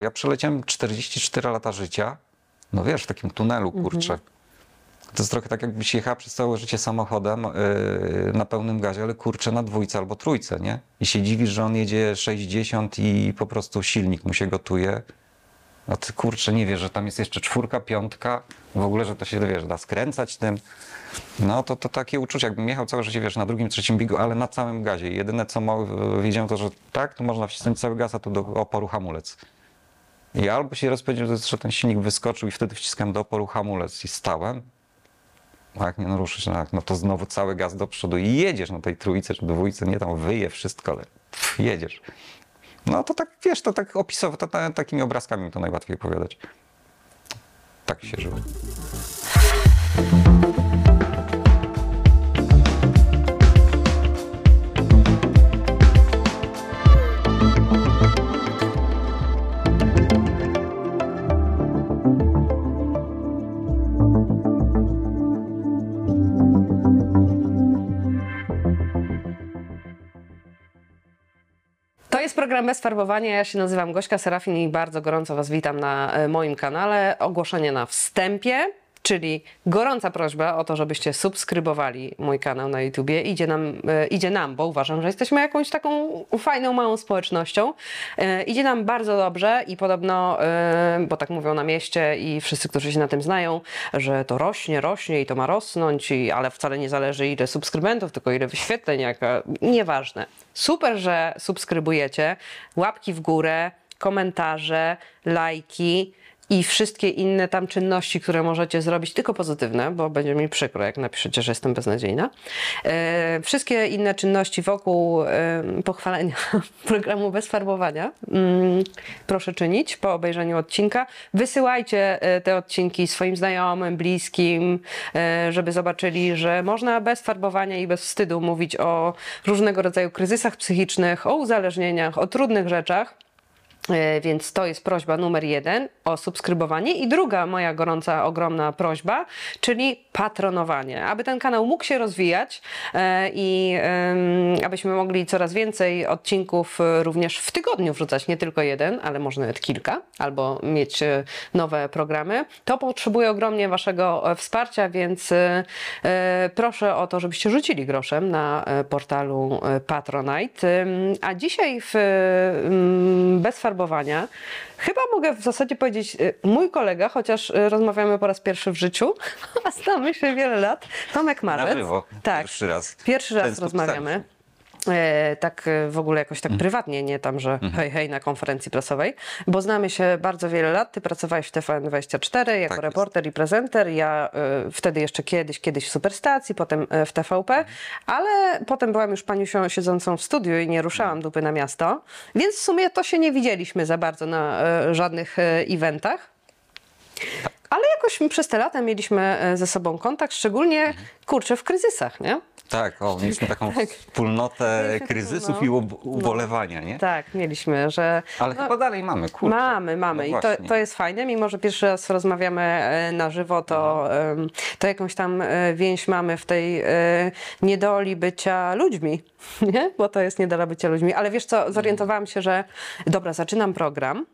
Ja przeleciałem 44 lata życia, no wiesz, w takim tunelu, kurczę. To jest trochę tak, jakbyś jechała przez całe życie samochodem na pełnym gazie, ale kurczę na dwójce albo trójce, nie? I się dziwisz, że on jedzie 60 i po prostu silnik mu się gotuje. A ty kurczę nie wiesz, że tam jest jeszcze czwórka, piątka, w ogóle, że to się, wiesz, da skręcać tym. No to takie uczucie, jakbym jechał całe życie, wiesz, na drugim, trzecim biegu, ale na całym gazie. I jedyne co wiedziałem to, że tak, to można wcisnąć cały gaz, a tu do oporu hamulec. I albo się rozpędził, że ten silnik wyskoczył i wtedy wciskałem do oporu hamulec i stałem. A jak nie naruszysz, no to znowu cały gaz do przodu i jedziesz na tej trójce czy dwójce, nie tam wyje wszystko, ale jedziesz. No to tak, wiesz, to tak opisowo, to takimi obrazkami to najłatwiej opowiadać. Tak się żyło. To jest program Bez Farbowania. Ja się nazywam Gośka Serafin i bardzo gorąco Was witam na moim kanale. Ogłoszenie na wstępie, czyli gorąca prośba o to, żebyście subskrybowali mój kanał na YouTubie. Idzie nam, bo uważam, że jesteśmy jakąś taką fajną, małą społecznością. Idzie nam bardzo dobrze i podobno, bo tak mówią na mieście i wszyscy, którzy się na tym znają, że to rośnie i to ma rosnąć, ale wcale nie zależy ile subskrybentów, tylko ile wyświetleń, nieważne. Super, że subskrybujecie, łapki w górę, komentarze, lajki i wszystkie inne tam czynności, które możecie zrobić, tylko pozytywne, bo będzie mi przykro, jak napiszecie, że jestem beznadziejna. Wszystkie inne czynności wokół pochwalenia programu Bez Farbowania proszę czynić po obejrzeniu odcinka. Wysyłajcie te odcinki swoim znajomym, bliskim, żeby zobaczyli, że można bez farbowania i bez wstydu mówić o różnego rodzaju kryzysach psychicznych, o uzależnieniach, o trudnych rzeczach. Więc to jest prośba numer 1 o subskrybowanie i druga moja gorąca, ogromna prośba, czyli patronowanie. Aby ten kanał mógł się rozwijać i abyśmy mogli coraz więcej odcinków również w tygodniu wrzucać, nie tylko jeden, ale może nawet kilka, albo mieć nowe programy, to potrzebuję ogromnie Waszego wsparcia, więc proszę o to, żebyście rzucili groszem na portalu Patronite. A dzisiaj w Bez Farbowania chyba mogę w zasadzie powiedzieć mój kolega, chociaż rozmawiamy po raz pierwszy w życiu, a znamy się wiele lat, Tomek Marec. Na żywo, tak, pierwszy raz. Pierwszy raz rozmawiamy. Tak w ogóle jakoś tak prywatnie, nie tam, że hej na konferencji prasowej, bo znamy się bardzo wiele lat. Ty pracowałeś w TVN24 jako reporter i prezenter. Ja wtedy jeszcze kiedyś w Superstacji, potem w TVP, ale potem byłam już paniusią siedzącą w studiu i nie ruszałam dupy na miasto, więc w sumie to się nie widzieliśmy za bardzo na żadnych eventach. Ale jakoś przez te lata mieliśmy ze sobą kontakt, szczególnie, kurczę, w kryzysach, nie? Tak, mieliśmy taką wspólnotę kryzysów i ubolewania, nie? Tak, mieliśmy, że... Ale chyba dalej mamy, kurczę. Mamy. No I to jest fajne, mimo że pierwszy raz rozmawiamy na żywo, to jakąś tam więź mamy w tej niedoli bycia ludźmi, nie? Bo to jest niedola bycia ludźmi. Ale wiesz co, zorientowałam się, że dobra, zaczynam program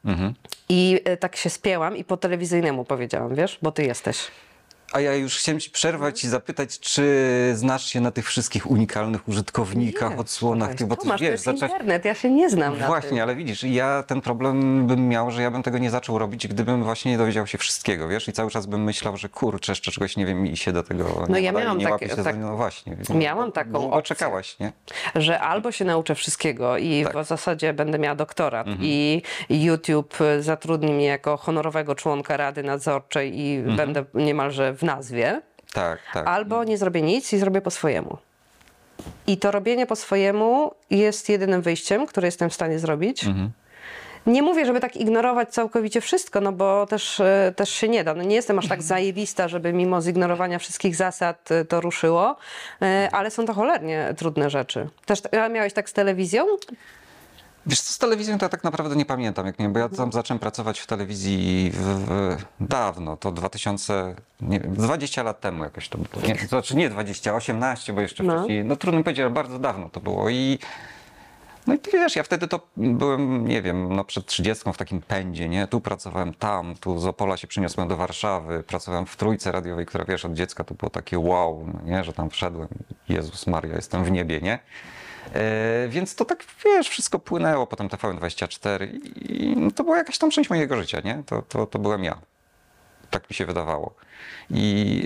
i tak się spięłam i po telewizyjnemu powiedziałam, wiesz, bo ty jesteś. A ja już chciałem Ci przerwać i zapytać, czy znasz się na tych wszystkich unikalnych użytkownikach, odsłonach, bo Tomasz, to jest internet, ja się nie znam na Właśnie, tym. ale widzisz, ja ten problem bym miał, że ja bym tego nie zaczął robić, gdybym właśnie nie dowiedział się wszystkiego, wiesz? I cały czas bym myślał, że kurczę, jeszcze czegoś nie wiem i się do tego No nie ja nadaje, miałam nie łapię takie, się tak, no właśnie. miałam taką Długo opcję. czekałaś, nie? Że albo się nauczę wszystkiego i w zasadzie będę miała doktorat i YouTube zatrudni mnie jako honorowego członka Rady Nadzorczej i będę niemalże w nazwie, Tak. albo nie zrobię nic i zrobię po swojemu. I to robienie po swojemu jest jedynym wyjściem, które jestem w stanie zrobić. Nie mówię, żeby tak ignorować całkowicie wszystko, no bo też się nie da. No nie jestem aż tak zajebista, żeby mimo zignorowania wszystkich zasad to ruszyło, ale są to cholernie trudne rzeczy. Też miałeś tak z telewizją? Wiesz co, z telewizją to ja tak naprawdę nie pamiętam, jak nie, bo ja tam zacząłem pracować w telewizji dawno, to 2000, nie wiem, 20 lat temu jakoś to było. Nie, to znaczy nie 20, 18, bo jeszcze wcześniej, no trudno mi powiedzieć, ale bardzo dawno to było i No i wiesz, ja wtedy to byłem, nie wiem, no przed 30 w takim pędzie, nie? Tu pracowałem tam, tu z Opola się przyniosłem do Warszawy, pracowałem w Trójce radiowej, która wiesz, od dziecka to było takie wow, no nie? Że tam wszedłem, Jezus Maria, jestem w niebie, nie? Więc to tak, wiesz, wszystko płynęło, potem TVN24 i no to była jakaś tam część mojego życia, nie? To byłem ja. Tak mi się wydawało. I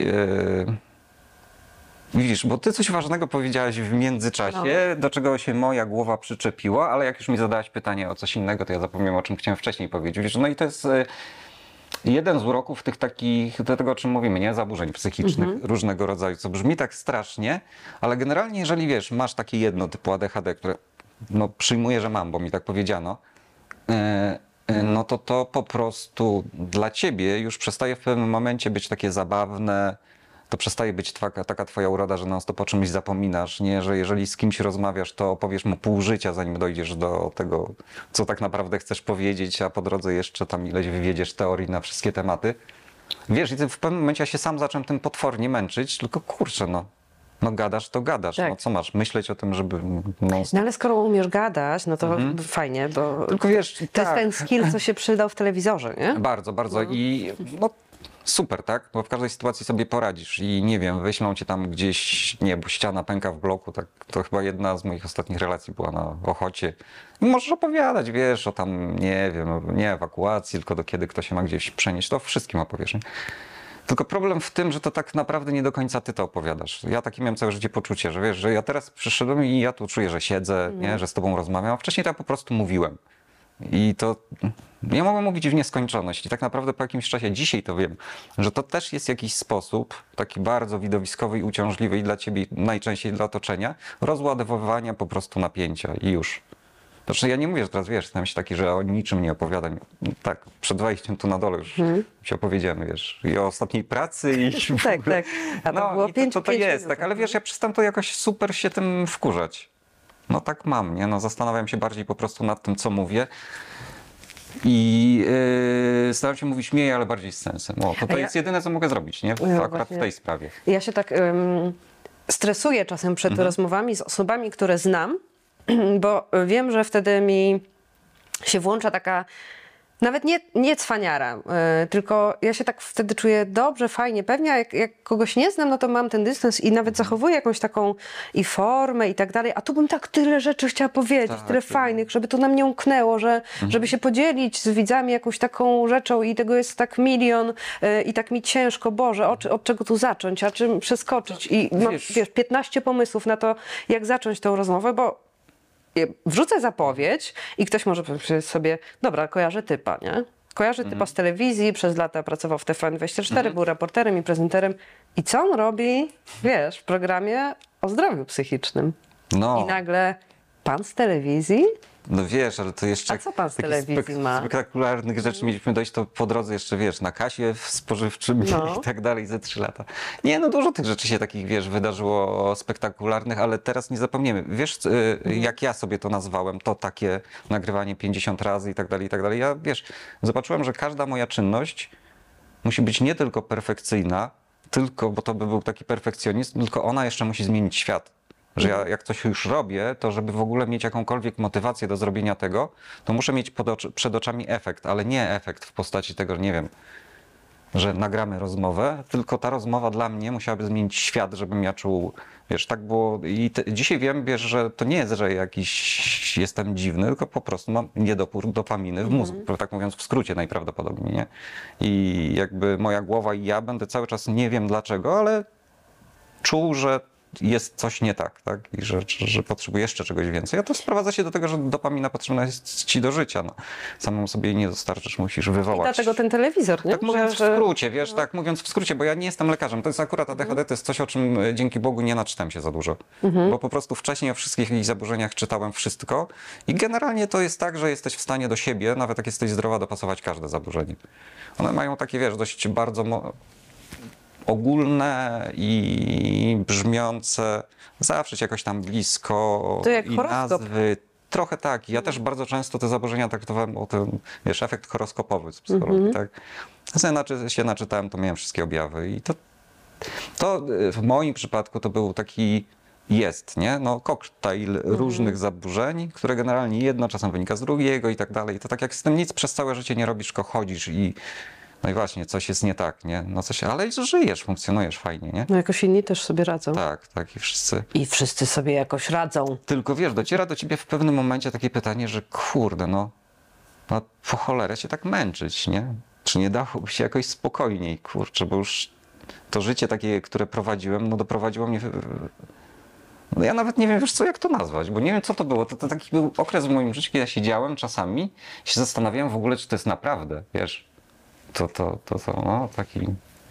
widzisz, bo ty coś ważnego powiedziałaś w międzyczasie, do czego się moja głowa przyczepiła, ale jak już mi zadałaś pytanie o coś innego, to ja zapomniałem, o czym chciałem wcześniej powiedzieć. Widzisz, no i to jest jeden z uroków tych takich, do tego o czym mówimy, nie? Zaburzeń psychicznych różnego rodzaju, co brzmi tak strasznie, ale generalnie jeżeli wiesz, masz takie jedno typu ADHD, które no przyjmuję, że mam, bo mi tak powiedziano, no to po prostu dla ciebie już przestaje w pewnym momencie być takie zabawne, to przestaje być taka twoja uroda, że non-stop o czymś zapominasz, nie? Że jeżeli z kimś rozmawiasz, to opowiesz mu pół życia, zanim dojdziesz do tego, co tak naprawdę chcesz powiedzieć, a po drodze jeszcze tam ileś wywiedziesz teorii na wszystkie tematy. Wiesz, i w pewnym momencie ja się sam zacząłem tym potwornie męczyć, tylko kurczę, no gadasz, to gadasz. Tak. No co masz? Myśleć o tym, żeby No ale skoro umiesz gadać, no to fajnie, bo Tylko wiesz, to jest tak. ten skill, co się przydał w telewizorze, nie? Bardzo, bardzo. I no, super, tak? Bo w każdej sytuacji sobie poradzisz i nie wiem, wyślą cię tam gdzieś, nie, bo ściana pęka w bloku, tak? To chyba jedna z moich ostatnich relacji była na Ochocie. I możesz opowiadać, wiesz, o tam, nie wiem, nie ewakuacji, tylko do kiedy ktoś się ma gdzieś przenieść, to o wszystkim opowiesz, nie? Tylko problem w tym, że to tak naprawdę nie do końca ty to opowiadasz. Ja takie miałem całe życie poczucie, że wiesz, że ja teraz przyszedłem i ja tu czuję, że siedzę, nie? Że z tobą rozmawiam, a wcześniej to ja po prostu mówiłem. I to ja mogę mówić w nieskończoność. I tak naprawdę po jakimś czasie, dzisiaj to wiem, że to też jest jakiś sposób, taki bardzo widowiskowy i uciążliwy i dla ciebie, najczęściej dla otoczenia, rozładowywania po prostu napięcia i już. Znaczy ja nie mówię, że teraz wiesz, stałem się taki, że o niczym nie opowiadam. Tak, przed wejściem tu na dole już ci opowiedziałem, wiesz, i o ostatniej pracy i w Tak, ogóle. tak. A to było i pięć to jest, minut, tak, ale wiesz, ja przestałem to jakoś super się tym wkurzać. No tak mam, nie? No zastanawiam się bardziej po prostu nad tym, co mówię. I staram się mówić mniej, ale bardziej z sensem. O, to jest jedyne, co mogę zrobić, nie? Akurat właśnie. w tej sprawie. Ja się tak stresuję czasem przed rozmowami z osobami, które znam, bo wiem, że wtedy mi się włącza taka, nawet nie cwaniara, tylko ja się tak wtedy czuję dobrze, fajnie, pewnie, a jak kogoś nie znam, no to mam ten dystans i nawet zachowuję jakąś taką i formę i tak dalej, a tu bym tak tyle rzeczy chciała powiedzieć, Tak, tyle fajnych, żeby to na mnie umknęło, żeby się podzielić z widzami jakąś taką rzeczą i tego jest tak milion i tak mi ciężko, Boże, od czego tu zacząć, a czym przeskoczyć i mam, wiesz, 15 pomysłów na to, jak zacząć tą rozmowę, bo wrzucę zapowiedź i ktoś może powiedzieć sobie, dobra, kojarzę typa, nie? Kojarzę typa z telewizji, przez lata pracował w TVN24, był reporterem i prezenterem. I co on robi, wiesz, w programie o zdrowiu psychicznym? No. I nagle pan z telewizji? No wiesz, ale to jeszcze... A co pan z takich telewizji ma? spektakularnych rzeczy mieliśmy dojść to po drodze jeszcze, wiesz, na kasie w spożywczym i tak dalej ze 3 lata. Nie, no dużo tych rzeczy się takich, wiesz, wydarzyło spektakularnych, ale teraz nie zapomniemy. Wiesz, jak ja sobie to nazwałem, to takie nagrywanie 50 razy i tak dalej, i tak dalej. Ja, wiesz, zobaczyłem, że każda moja czynność musi być nie tylko perfekcyjna, tylko, bo to by był taki perfekcjonizm, tylko ona jeszcze musi zmienić świat. Że ja jak coś już robię, to żeby w ogóle mieć jakąkolwiek motywację do zrobienia tego, to muszę mieć przed oczami efekt, ale nie efekt w postaci tego, nie wiem, że nagramy rozmowę, tylko ta rozmowa dla mnie musiałaby zmienić świat, żebym ja czuł, wiesz, tak było i dzisiaj wiem, wiesz, że to nie jest, że jakiś jestem dziwny, tylko po prostu mam niedopór dopaminy w mózgu, tak mówiąc w skrócie najprawdopodobniej, nie? I jakby moja głowa i ja będę cały czas, nie wiem dlaczego, ale czuł, że jest coś nie tak, tak? I że potrzebuje jeszcze czegoś więcej. A to sprowadza się do tego, że dopamina potrzebna jest ci do życia. No. Samą sobie jej nie dostarczysz, musisz wywołać. I dlatego ten telewizor, nie? Tak mówiąc w skrócie, wiesz, tak mówiąc w skrócie, bo ja nie jestem lekarzem. To jest akurat ADHD, to jest coś, o czym dzięki Bogu nie naczytałem się za dużo. Bo po prostu wcześniej o wszystkich ich zaburzeniach czytałem wszystko i generalnie to jest tak, że jesteś w stanie do siebie, nawet jak jesteś zdrowa, dopasować każde zaburzenie. One mają takie, wiesz, dość bardzo ogólne i brzmiące, zawsze ci jakoś tam blisko To jak i horoskop. nazwy. Trochę tak. Ja też bardzo często te zaburzenia traktowałem o ten, wiesz, efekt horoskopowy z psychologii, tak? Ja się naczytałem, to miałem wszystkie objawy i to w moim przypadku to był taki jest, nie? No koktajl różnych zaburzeń, które generalnie jedno czasem wynika z drugiego i tak dalej. I to tak jak z tym nic przez całe życie nie robisz, tylko chodzisz i no i właśnie, coś jest nie tak, nie? No coś, ale żyjesz, funkcjonujesz fajnie, nie? No jakoś inni też sobie radzą. Tak i wszyscy. I wszyscy sobie jakoś radzą. Tylko wiesz, dociera do ciebie w pewnym momencie takie pytanie, że kurde, no po cholerę się tak męczyć, nie? Czy nie dałoby się jakoś spokojniej, kurczę, bo już to życie takie, które prowadziłem, no doprowadziło mnie... No ja nawet nie wiem, wiesz co, jak to nazwać, bo nie wiem, co to było. To taki był okres w moim życiu, kiedy ja siedziałem czasami i się zastanawiałem w ogóle, czy to jest naprawdę, wiesz. No taki...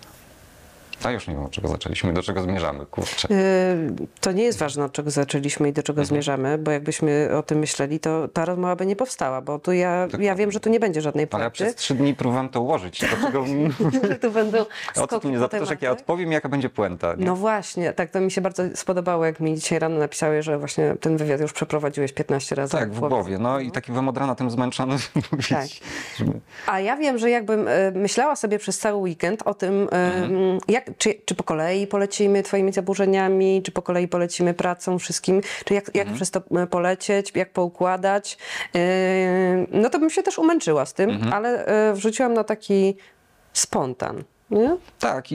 A już nie wiem, od czego zaczęliśmy, do czego zmierzamy, kurczę. To nie jest ważne, od czego zaczęliśmy i do czego zmierzamy, bo jakbyśmy o tym myśleli, to ta rozmowa by nie powstała, bo tu ja wiem, że tu nie będzie żadnej Ale ja puenty. przez 3 dni próbowałem to ułożyć. Dlaczego... Że tu będą O co skoki tu mnie po zapytasz, jak ja tematach. odpowiem, jaka będzie puenta, nie? No właśnie, tak to mi się bardzo spodobało, jak mi dzisiaj rano napisałeś, że właśnie ten wywiad już przeprowadziłeś 15 razy. Tak, w głowie. No i taki wymodrana tym zmęczony mówić. Tak. Żeby... A ja wiem, że jakbym myślała sobie przez cały weekend o tym, czy po kolei polecimy twoimi zaburzeniami, czy po kolei polecimy pracą, wszystkim, czy jak przez to polecieć, jak poukładać, no to bym się też umęczyła z tym, ale wrzuciłam na taki spontan, nie? Tak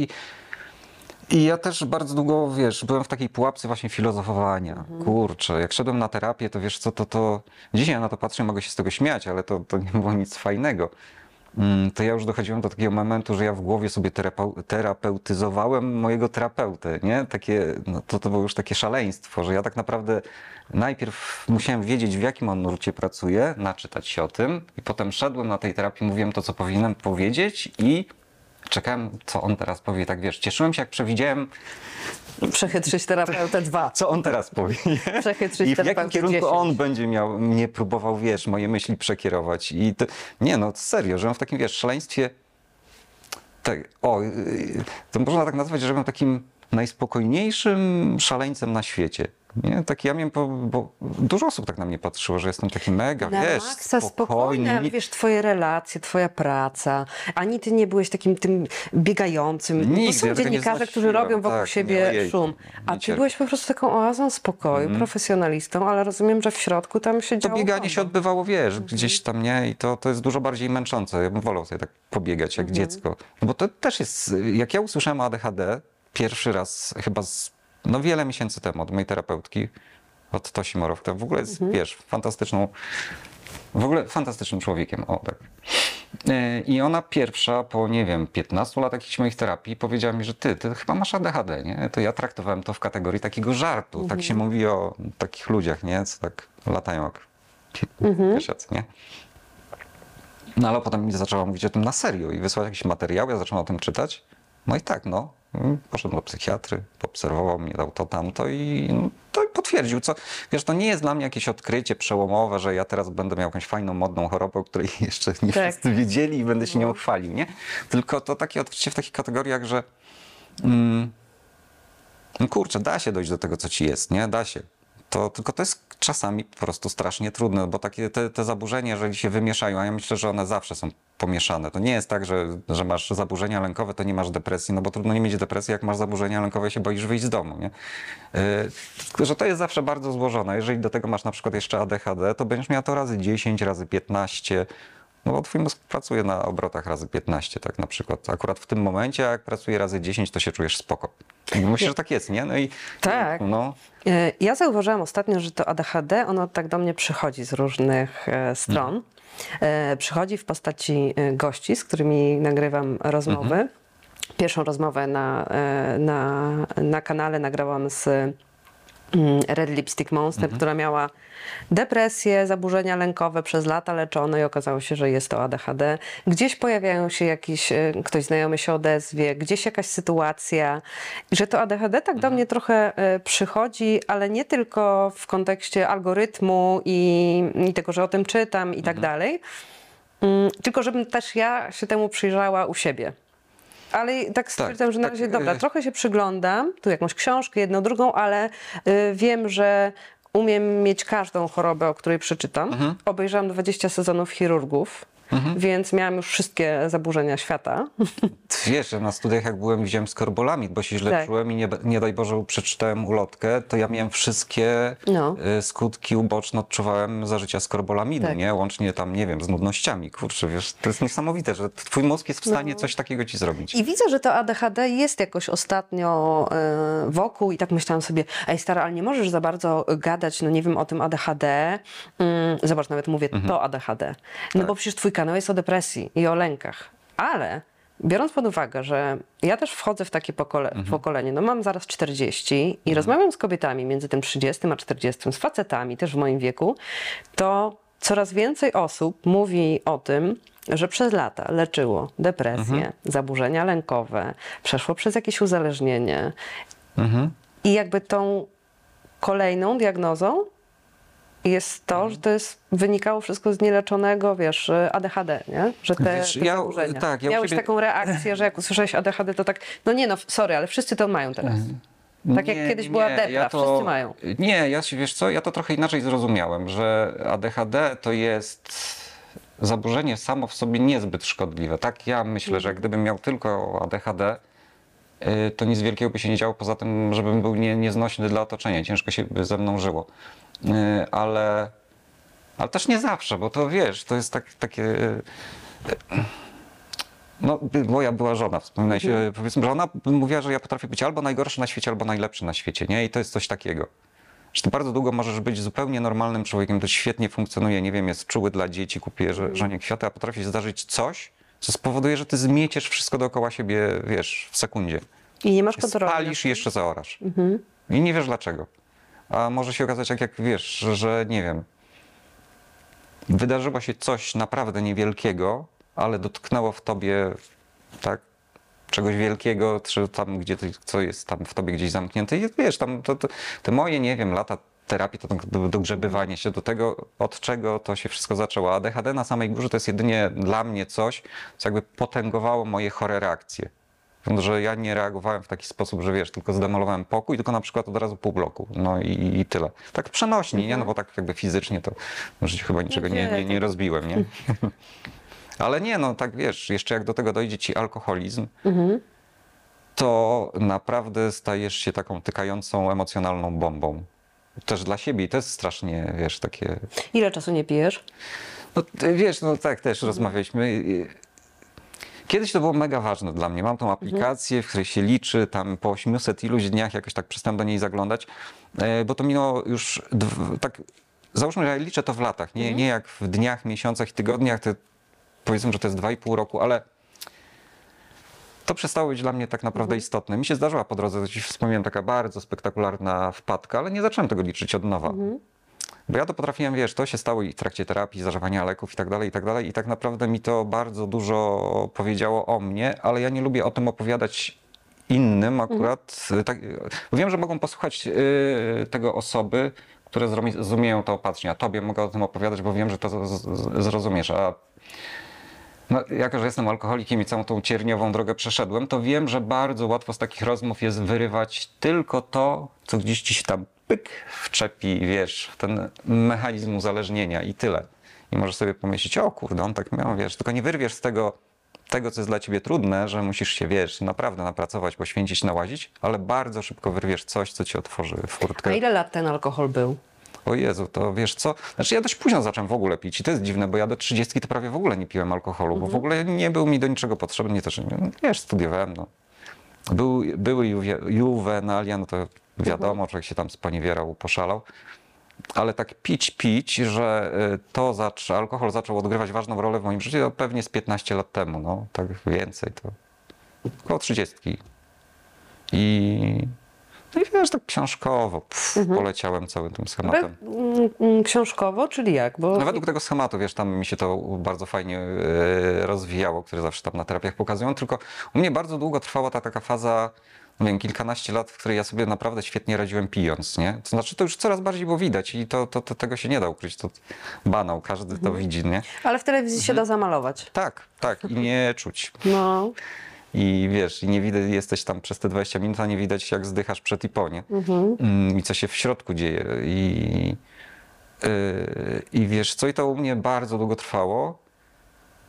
i ja też bardzo długo, wiesz, byłem w takiej pułapce właśnie filozofowania. Kurczę, jak szedłem na terapię, to wiesz co, to dzisiaj na to patrzę, mogę się z tego śmiać, ale to nie było nic fajnego. To ja już dochodziłem do takiego momentu, że ja w głowie sobie terapeutyzowałem mojego terapeutę, nie? Takie, no to było już takie szaleństwo, że ja tak naprawdę najpierw musiałem wiedzieć, w jakim on nurcie pracuje, naczytać się o tym i potem szedłem na tej terapii, mówiłem to, co powinienem powiedzieć i czekałem, co on teraz powie. Tak wiesz, cieszyłem się, jak przewidziałem, Przechytrzyć terapeutę 2. co on teraz powie. Przechytrzyć I w jakim terapeutę kierunku 10. on będzie mnie próbował, wiesz, moje myśli przekierować. I to, nie no, serio, żyłem w takim, wiesz, szaleństwie. Tak, to można tak nazwać, że byłem takim najspokojniejszym szaleńcem na świecie. Nie? Tak ja miałem, bo dużo osób tak na mnie patrzyło, że jestem taki mega, Na wiesz, maksa spokojny. spokojny, wiesz, twoje relacje, twoja praca, ani ty nie byłeś takim tym biegającym. Nigdy, To są ja tego nie dziennikarze, którzy znosiłem, robią wokół tak, siebie nie, ojejku, szum. A nie ty cierpię. byłeś po prostu taką oazą spokoju, profesjonalistą, ale rozumiem, że w środku tam się To działo. bieganie się bomba. odbywało, wiesz, gdzieś tam, nie? I to jest dużo bardziej męczące. Ja bym wolał sobie tak pobiegać jak dziecko. Bo to też jest, jak ja usłyszałem o ADHD pierwszy raz chyba wiele miesięcy temu od mojej terapeutki, od Tosi Morow, która w ogóle jest, wiesz, fantastycznym człowiekiem, o tak. I ona pierwsza po, nie wiem, 15 latach jakichś moich terapii powiedziała mi, że ty chyba masz ADHD, nie? To ja traktowałem to w kategorii takiego żartu. Tak się mówi o takich ludziach, nie? Co tak latają jak piesiacy, nie? No ale potem mi zaczęła mówić o tym na serio i wysłać jakiś materiał, ja zacząłem o tym czytać. No i tak, no. Poszedłem do psychiatry, poobserwował mnie, dał to, tamto i to potwierdził. Co, wiesz, to nie jest dla mnie jakieś odkrycie przełomowe, że ja teraz będę miał jakąś fajną, modną chorobę, o której jeszcze nie wszyscy wiedzieli i będę się nią chwalił, nie? Tylko to takie odkrycie w takich kategoriach, że kurczę, da się dojść do tego, co ci jest, nie? Da się. Tylko to jest czasami po prostu strasznie trudne, bo takie te zaburzenia, jeżeli się wymieszają, a ja myślę, że one zawsze są pomieszane. To nie jest tak, że masz zaburzenia lękowe, to nie masz depresji, no bo trudno nie mieć depresji, jak masz zaburzenia lękowe i się boisz wyjść z domu, nie? Tylko że to jest zawsze bardzo złożone. Jeżeli do tego masz na przykład jeszcze ADHD, to będziesz miał to razy 10, razy 15, no bo twój mózg pracuje na obrotach razy 15, tak na przykład. Akurat w tym momencie, a jak pracuje razy 10, to się czujesz spoko. I myślę, że tak jest, nie? No i Tak. no. Ja zauważyłam ostatnio, że to ADHD, ono tak do mnie przychodzi z różnych stron. Przychodzi w postaci gości, z którymi nagrywam rozmowy. Pierwszą rozmowę na kanale nagrałam z Red Lipstick Monster, która miała depresję, zaburzenia lękowe przez lata leczone i okazało się, że jest to ADHD. Gdzieś pojawiają się ktoś znajomy się odezwie, gdzieś jakaś sytuacja i że to ADHD tak do mnie trochę przychodzi, ale nie tylko w kontekście algorytmu i tego, że o tym czytam i tak dalej, tylko żebym też ja się temu przyjrzała u siebie. Ale tak stwierdzam, że na razie dobra, trochę się przyglądam, tu jakąś książkę, jedną, drugą, ale wiem, że umiem mieć każdą chorobę, o której przeczytam. Obejrzałam 20 sezonów Chirurgów. więc miałam już wszystkie zaburzenia świata. Wiesz, że na studiach jak byłem, wziąłem skorbolamid, bo się źle Tak. czułem i nie daj Boże przeczytałem ulotkę, to ja miałem wszystkie No. skutki uboczne, odczuwałem zażycia skorbolamidu, Tak. nie? Łącznie tam, nie wiem, z nudnościami. Kurczę, wiesz, to jest niesamowite, że twój mózg jest w stanie coś takiego ci zrobić. I widzę, że to ADHD jest jakoś ostatnio wokół i tak myślałam sobie, ej stara, ale nie możesz za bardzo gadać, no nie wiem, o tym ADHD. Zobacz, nawet mówię to ADHD. No bo przecież twój kanał jest o depresji i o lękach. Ale biorąc pod uwagę, że ja też wchodzę w takie pokolenie, no mam zaraz 40 i rozmawiam z kobietami między tym 30 a 40, z facetami też w moim wieku, to coraz więcej osób mówi o tym, że przez lata leczyło depresję, zaburzenia lękowe, przeszło przez jakieś uzależnienie. I jakby tą kolejną diagnozą jest to, że to jest, wynikało wszystko z nieleczonego, wiesz, ADHD, nie? Że te Wiesz, ja- zaburzenia. tak, ja u Miałeś siebie- taką reakcję, że jak usłyszałeś ADHD, to tak, no nie no, sorry, ale wszyscy to mają teraz. Tak jak kiedyś była depra, wszyscy mają. Nie, wiesz co, ja to trochę inaczej zrozumiałem, że ADHD to jest zaburzenie samo w sobie niezbyt szkodliwe. Tak ja myślę, że gdybym miał tylko ADHD, to nic wielkiego by się nie działo, poza tym, żebym był nieznośny dla otoczenia, ciężko się by ze mną żyło. Ale też nie zawsze, bo to wiesz, to jest takie... No, moja była żona, wspominaj się, powiedzmy, że ona mówiła, że ja potrafię być albo najgorszy na świecie, albo najlepszy na świecie, nie? I to jest coś takiego. Że ty bardzo długo możesz być zupełnie normalnym człowiekiem, to świetnie funkcjonuje, nie wiem, jest czuły dla dzieci, kupuje żonie kwiaty, a potrafi się zdarzyć coś, co spowoduje, że ty zmieciesz wszystko dookoła siebie, wiesz, w sekundzie. I nie masz kontroli. Spalisz i jeszcze zaorasz. I nie wiesz dlaczego. A może się okazać, jak wiesz, że nie wiem, wydarzyło się coś naprawdę niewielkiego, ale dotknęło w tobie, tak, czegoś wielkiego, czy tam, co jest tam w tobie gdzieś zamknięte. I wiesz, tam te moje, nie wiem, lata terapii, to dogrzebywanie się do tego, od czego to się wszystko zaczęło. ADHD na samej górze to jest jedynie dla mnie coś, co jakby potęgowało moje chore reakcje. Że ja nie reagowałem w taki sposób, że wiesz, tylko zdemolowałem pokój, tylko na przykład od razu pół bloku. No i tyle. Tak przenośnie, nie? No bo tak jakby fizycznie to w życiu chyba niczego nie rozbiłem, nie? Ale nie, no tak wiesz, jeszcze jak do tego dojdzie ci alkoholizm, to naprawdę stajesz się taką tykającą emocjonalną bombą. Też dla siebie i to jest strasznie, wiesz, takie... Ile czasu nie pijesz? No wiesz, no tak też rozmawialiśmy. Kiedyś to było mega ważne dla mnie. Mam tą aplikację, w której się liczy, tam po 800 iluś dniach jakoś tak przestałem do niej zaglądać, bo to minęło już, tak, załóżmy, że ja liczę to w latach, nie jak w dniach, miesiącach i tygodniach, to powiedzmy, że to jest 2,5 roku, ale to przestało być dla mnie tak naprawdę istotne. Mi się zdarzyła po drodze, to ci wspomniałem, taka bardzo spektakularna wpadka, ale nie zacząłem tego liczyć od nowa. Bo ja to potrafiłem, wiesz, to się stało i w trakcie terapii, zażywania leków i tak dalej, i tak dalej. I tak naprawdę mi to bardzo dużo powiedziało o mnie, ale ja nie lubię o tym opowiadać innym akurat. Tak, wiem, że mogą posłuchać tego osoby, które zrozumieją to opatrznie, a tobie mogę o tym opowiadać, bo wiem, że to zrozumiesz. A no, jako, że jestem alkoholikiem i całą tą cierniową drogę przeszedłem, to wiem, że bardzo łatwo z takich rozmów jest wyrywać tylko to, co gdzieś ci się tam pyk wczepi, wiesz, w ten mechanizm uzależnienia i tyle. I możesz sobie pomyśleć, o kurde, on tak miał, wiesz, tylko nie wyrwiesz z tego, co jest dla ciebie trudne, że musisz się, wiesz, naprawdę napracować, poświęcić, nałazić, ale bardzo szybko wyrwiesz coś, co ci otworzy furtkę. A ile lat ten alkohol był? O Jezu, to wiesz co? Znaczy ja dość późno zacząłem w ogóle pić i to jest dziwne, bo ja do 30 to prawie w ogóle nie piłem alkoholu, bo w ogóle nie był mi do niczego potrzebny, nie też, wiesz, studiowałem, no. Były juwenalia, no to wiadomo, człowiek się tam sponiewierał, poszalał, ale tak pić, że alkohol zaczął odgrywać ważną rolę w moim życiu, to pewnie z 15 lat temu, no, tak więcej, to około 30. No i wiesz, tak książkowo poleciałem całym tym schematem. Książkowo, czyli jak? Bo... No według tego schematu, wiesz, tam mi się to bardzo fajnie rozwijało, które zawsze tam na terapiach pokazują, tylko u mnie bardzo długo trwała ta taka faza, no wiem, kilkanaście lat, w której ja sobie naprawdę świetnie radziłem pijąc, nie? To znaczy to już coraz bardziej było widać i tego się nie da ukryć, to banał, każdy to widzi, nie? Ale w telewizji się da zamalować. Tak i nie czuć. No. I wiesz, i nie widać, jesteś tam przez te 20 minut, a nie widać jak zdychasz przed i po, nie? I co się w środku dzieje. I wiesz co, i to u mnie bardzo długo trwało.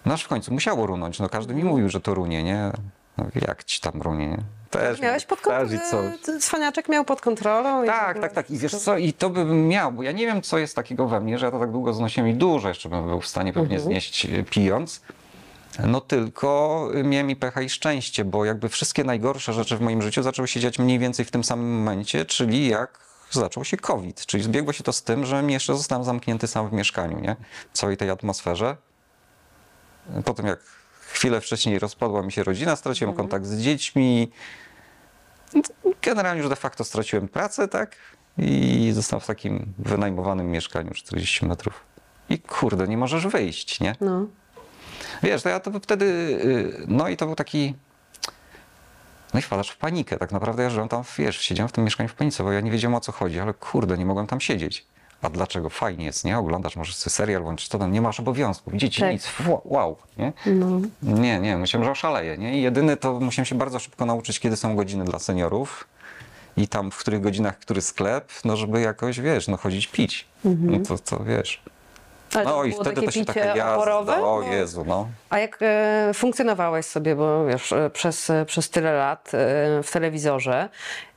No aż w końcu musiało runąć. No każdy mi mówił, że to runie, nie? No, jak ci tam runie, nie? Też Miałeś pod kontrolą, cwaniaczek miał pod kontrolą. Tak. I wiesz co, i to bym miał, bo ja nie wiem, co jest takiego we mnie, że ja to tak długo znosiłem i dużo jeszcze bym był w stanie pewnie znieść pijąc. No tylko miałem i pecha i szczęście, bo jakby wszystkie najgorsze rzeczy w moim życiu zaczęły się dziać mniej więcej w tym samym momencie, czyli jak zaczął się COVID. Czyli zbiegło się to z tym, że jeszcze zostałem zamknięty sam w mieszkaniu, nie? W całej tej atmosferze. Potem jak chwilę wcześniej rozpadła mi się rodzina, straciłem kontakt z dziećmi. Generalnie już de facto straciłem pracę, tak? I zostałem w takim wynajmowanym mieszkaniu 40 metrów. I kurde, nie możesz wyjść, nie? No. Wiesz, to ja to wtedy, no i to był taki, no i wpadasz w panikę. Tak naprawdę ja żyłem tam, wiesz, siedziałem w tym mieszkaniu w panice, bo ja nie wiedziałem, o co chodzi, ale kurde, nie mogłem tam siedzieć. A dlaczego? Fajnie jest, nie? Oglądasz, możesz sobie serial włączyć, to tam nie masz obowiązków, dzieci Tak. nic, wow, nie? No. Nie, myślałem, że oszaleję, nie? I jedyne to musiałem się bardzo szybko nauczyć, kiedy są godziny dla seniorów i tam w których godzinach, który sklep, no żeby jakoś, wiesz, no chodzić pić. No to wiesz. Ale No to i było wtedy takie to się picie taka jazda, oporowe? o No. Jezu, no. A jak funkcjonowałeś sobie, bo wiesz, przez tyle lat w telewizorze,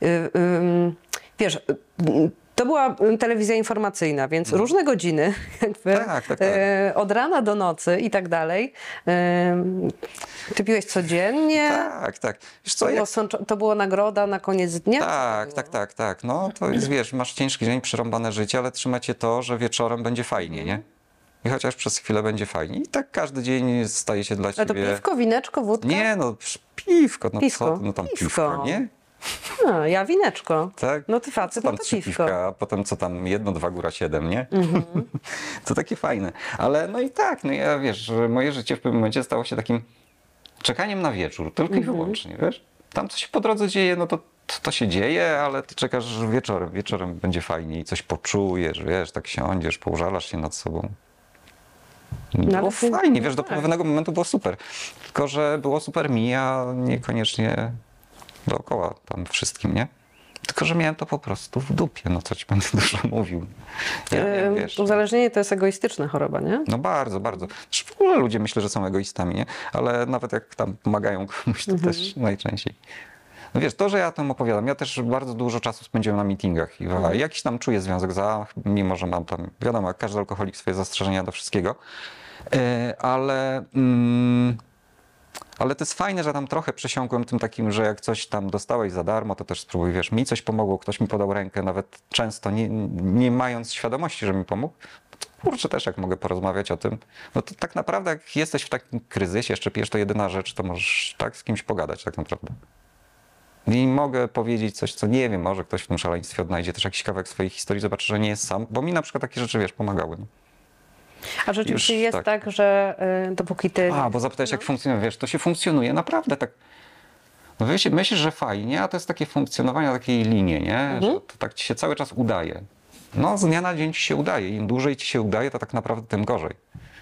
wiesz, to była telewizja informacyjna, więc różne godziny, jakby, Tak. od rana do nocy i tak dalej. Ty piłeś codziennie? Tak. Wiesz co, To było nagroda na koniec dnia? Tak. No to jest, wiesz, masz ciężki dzień, przerąbane życie, ale trzyma cię to, że wieczorem będzie fajnie, nie? I chociaż przez chwilę będzie fajnie. I tak każdy dzień staje się dla A to ciebie... piwko, wineczko, wódka? Nie, no piwko, no Piwko. co ty, no tam piwko, nie? A, ja wineczko. Tak. No ty facet, Tam no to 3 piwko. piwka, a potem co tam 1, 2, góra 7, nie? To takie fajne. Ale no i tak, no ja wiesz, że moje życie w pewnym momencie stało się takim czekaniem na wieczór, tylko i wyłącznie, wiesz? Tam co się po drodze dzieje, no to się dzieje, ale ty czekasz wieczorem będzie fajniej, coś poczujesz, wiesz, tak siądziesz, poużalasz się nad sobą. Było fajnie, wiesz, do pewnego momentu było super. Tylko, że było super mi, a niekoniecznie dookoła tam wszystkim, nie? Tylko, że miałem to po prostu w dupie, no co ci będę dużo mówił. Ja wiem, wiesz. Uzależnienie to jest egoistyczna choroba, nie? No bardzo. Zresztą w ogóle ludzie myślę, że są egoistami, nie? Ale nawet jak tam pomagają komuś, to też najczęściej. No wiesz, to, że ja o tym opowiadam, ja też bardzo dużo czasu spędziłem na meetingach i jakiś tam czuję związek mimo że mam tam, wiadomo, jak każdy alkoholik swoje zastrzeżenia do wszystkiego, ale to jest fajne, że tam trochę przesiąkłem tym takim, że jak coś tam dostałeś za darmo, to też spróbuj, wiesz, mi coś pomogło, ktoś mi podał rękę, nawet często nie mając świadomości, że mi pomógł, to kurczę też jak mogę porozmawiać o tym, no to tak naprawdę jak jesteś w takim kryzysie, jeszcze pijesz, to jedyna rzecz, to możesz tak z kimś pogadać tak naprawdę. I mogę powiedzieć coś, co nie wiem, może ktoś w tym szaleństwie odnajdzie też jakiś kawałek swojej historii, zobaczy, że nie jest sam, bo mi na przykład takie rzeczy, wiesz, pomagały. A rzeczywiście Już jest tak, że dopóki ty... Bo zapytałeś, jak funkcjonuje, wiesz, to się funkcjonuje naprawdę tak. No myślisz, że fajnie, a to jest takie funkcjonowanie na takiej linie, nie? Że to tak ci się cały czas udaje. No z dnia na dzień ci się udaje. Im dłużej ci się udaje, to tak naprawdę tym gorzej.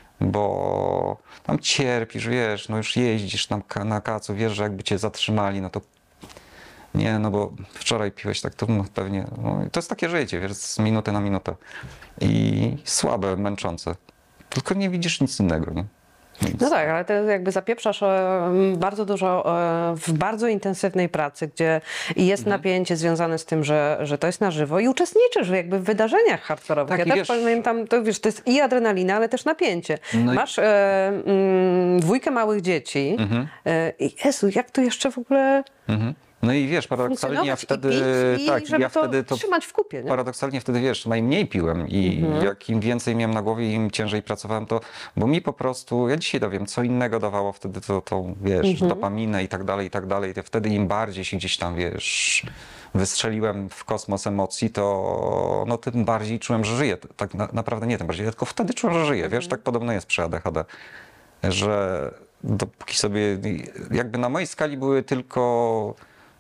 Bo tam cierpisz, wiesz, no już jeździsz tam na kacu, wiesz, że jakby cię zatrzymali, no to nie, no bo wczoraj piłeś tak, to no pewnie, no, to jest takie życie, wiesz, z minuty na minutę. I słabe, męczące. Tylko nie widzisz nic innego, nie? Nic. No tak, ale ty jakby zapieprzasz bardzo dużo w bardzo intensywnej pracy, gdzie jest napięcie związane z tym, że to jest na żywo i uczestniczysz jakby w wydarzeniach hardkorowych. Tak, Ja i też wiesz- pamiętam, to wiesz, to jest i adrenalina, ale też napięcie. No i- Masz dwójkę małych dzieci i Jezu, jak to jeszcze w ogóle No i wiesz, paradoksalnie ja funkcjonować wtedy, i pić, tak, i żeby ja wtedy to trzymać w kupie, nie? paradoksalnie wtedy, wiesz, najmniej piłem i jak im więcej miałem na głowie, im ciężej pracowałem, to, bo mi po prostu, ja dzisiaj to wiem, co innego dawało wtedy tą, wiesz, dopaminę i tak dalej, to wtedy im bardziej się gdzieś tam, wiesz, wystrzeliłem w kosmos emocji, to no tym bardziej czułem, że żyję. Tak naprawdę nie tym bardziej, tylko wtedy czułem, że żyję, wiesz, tak podobno jest przy ADHD, że dopóki sobie, jakby na mojej skali były tylko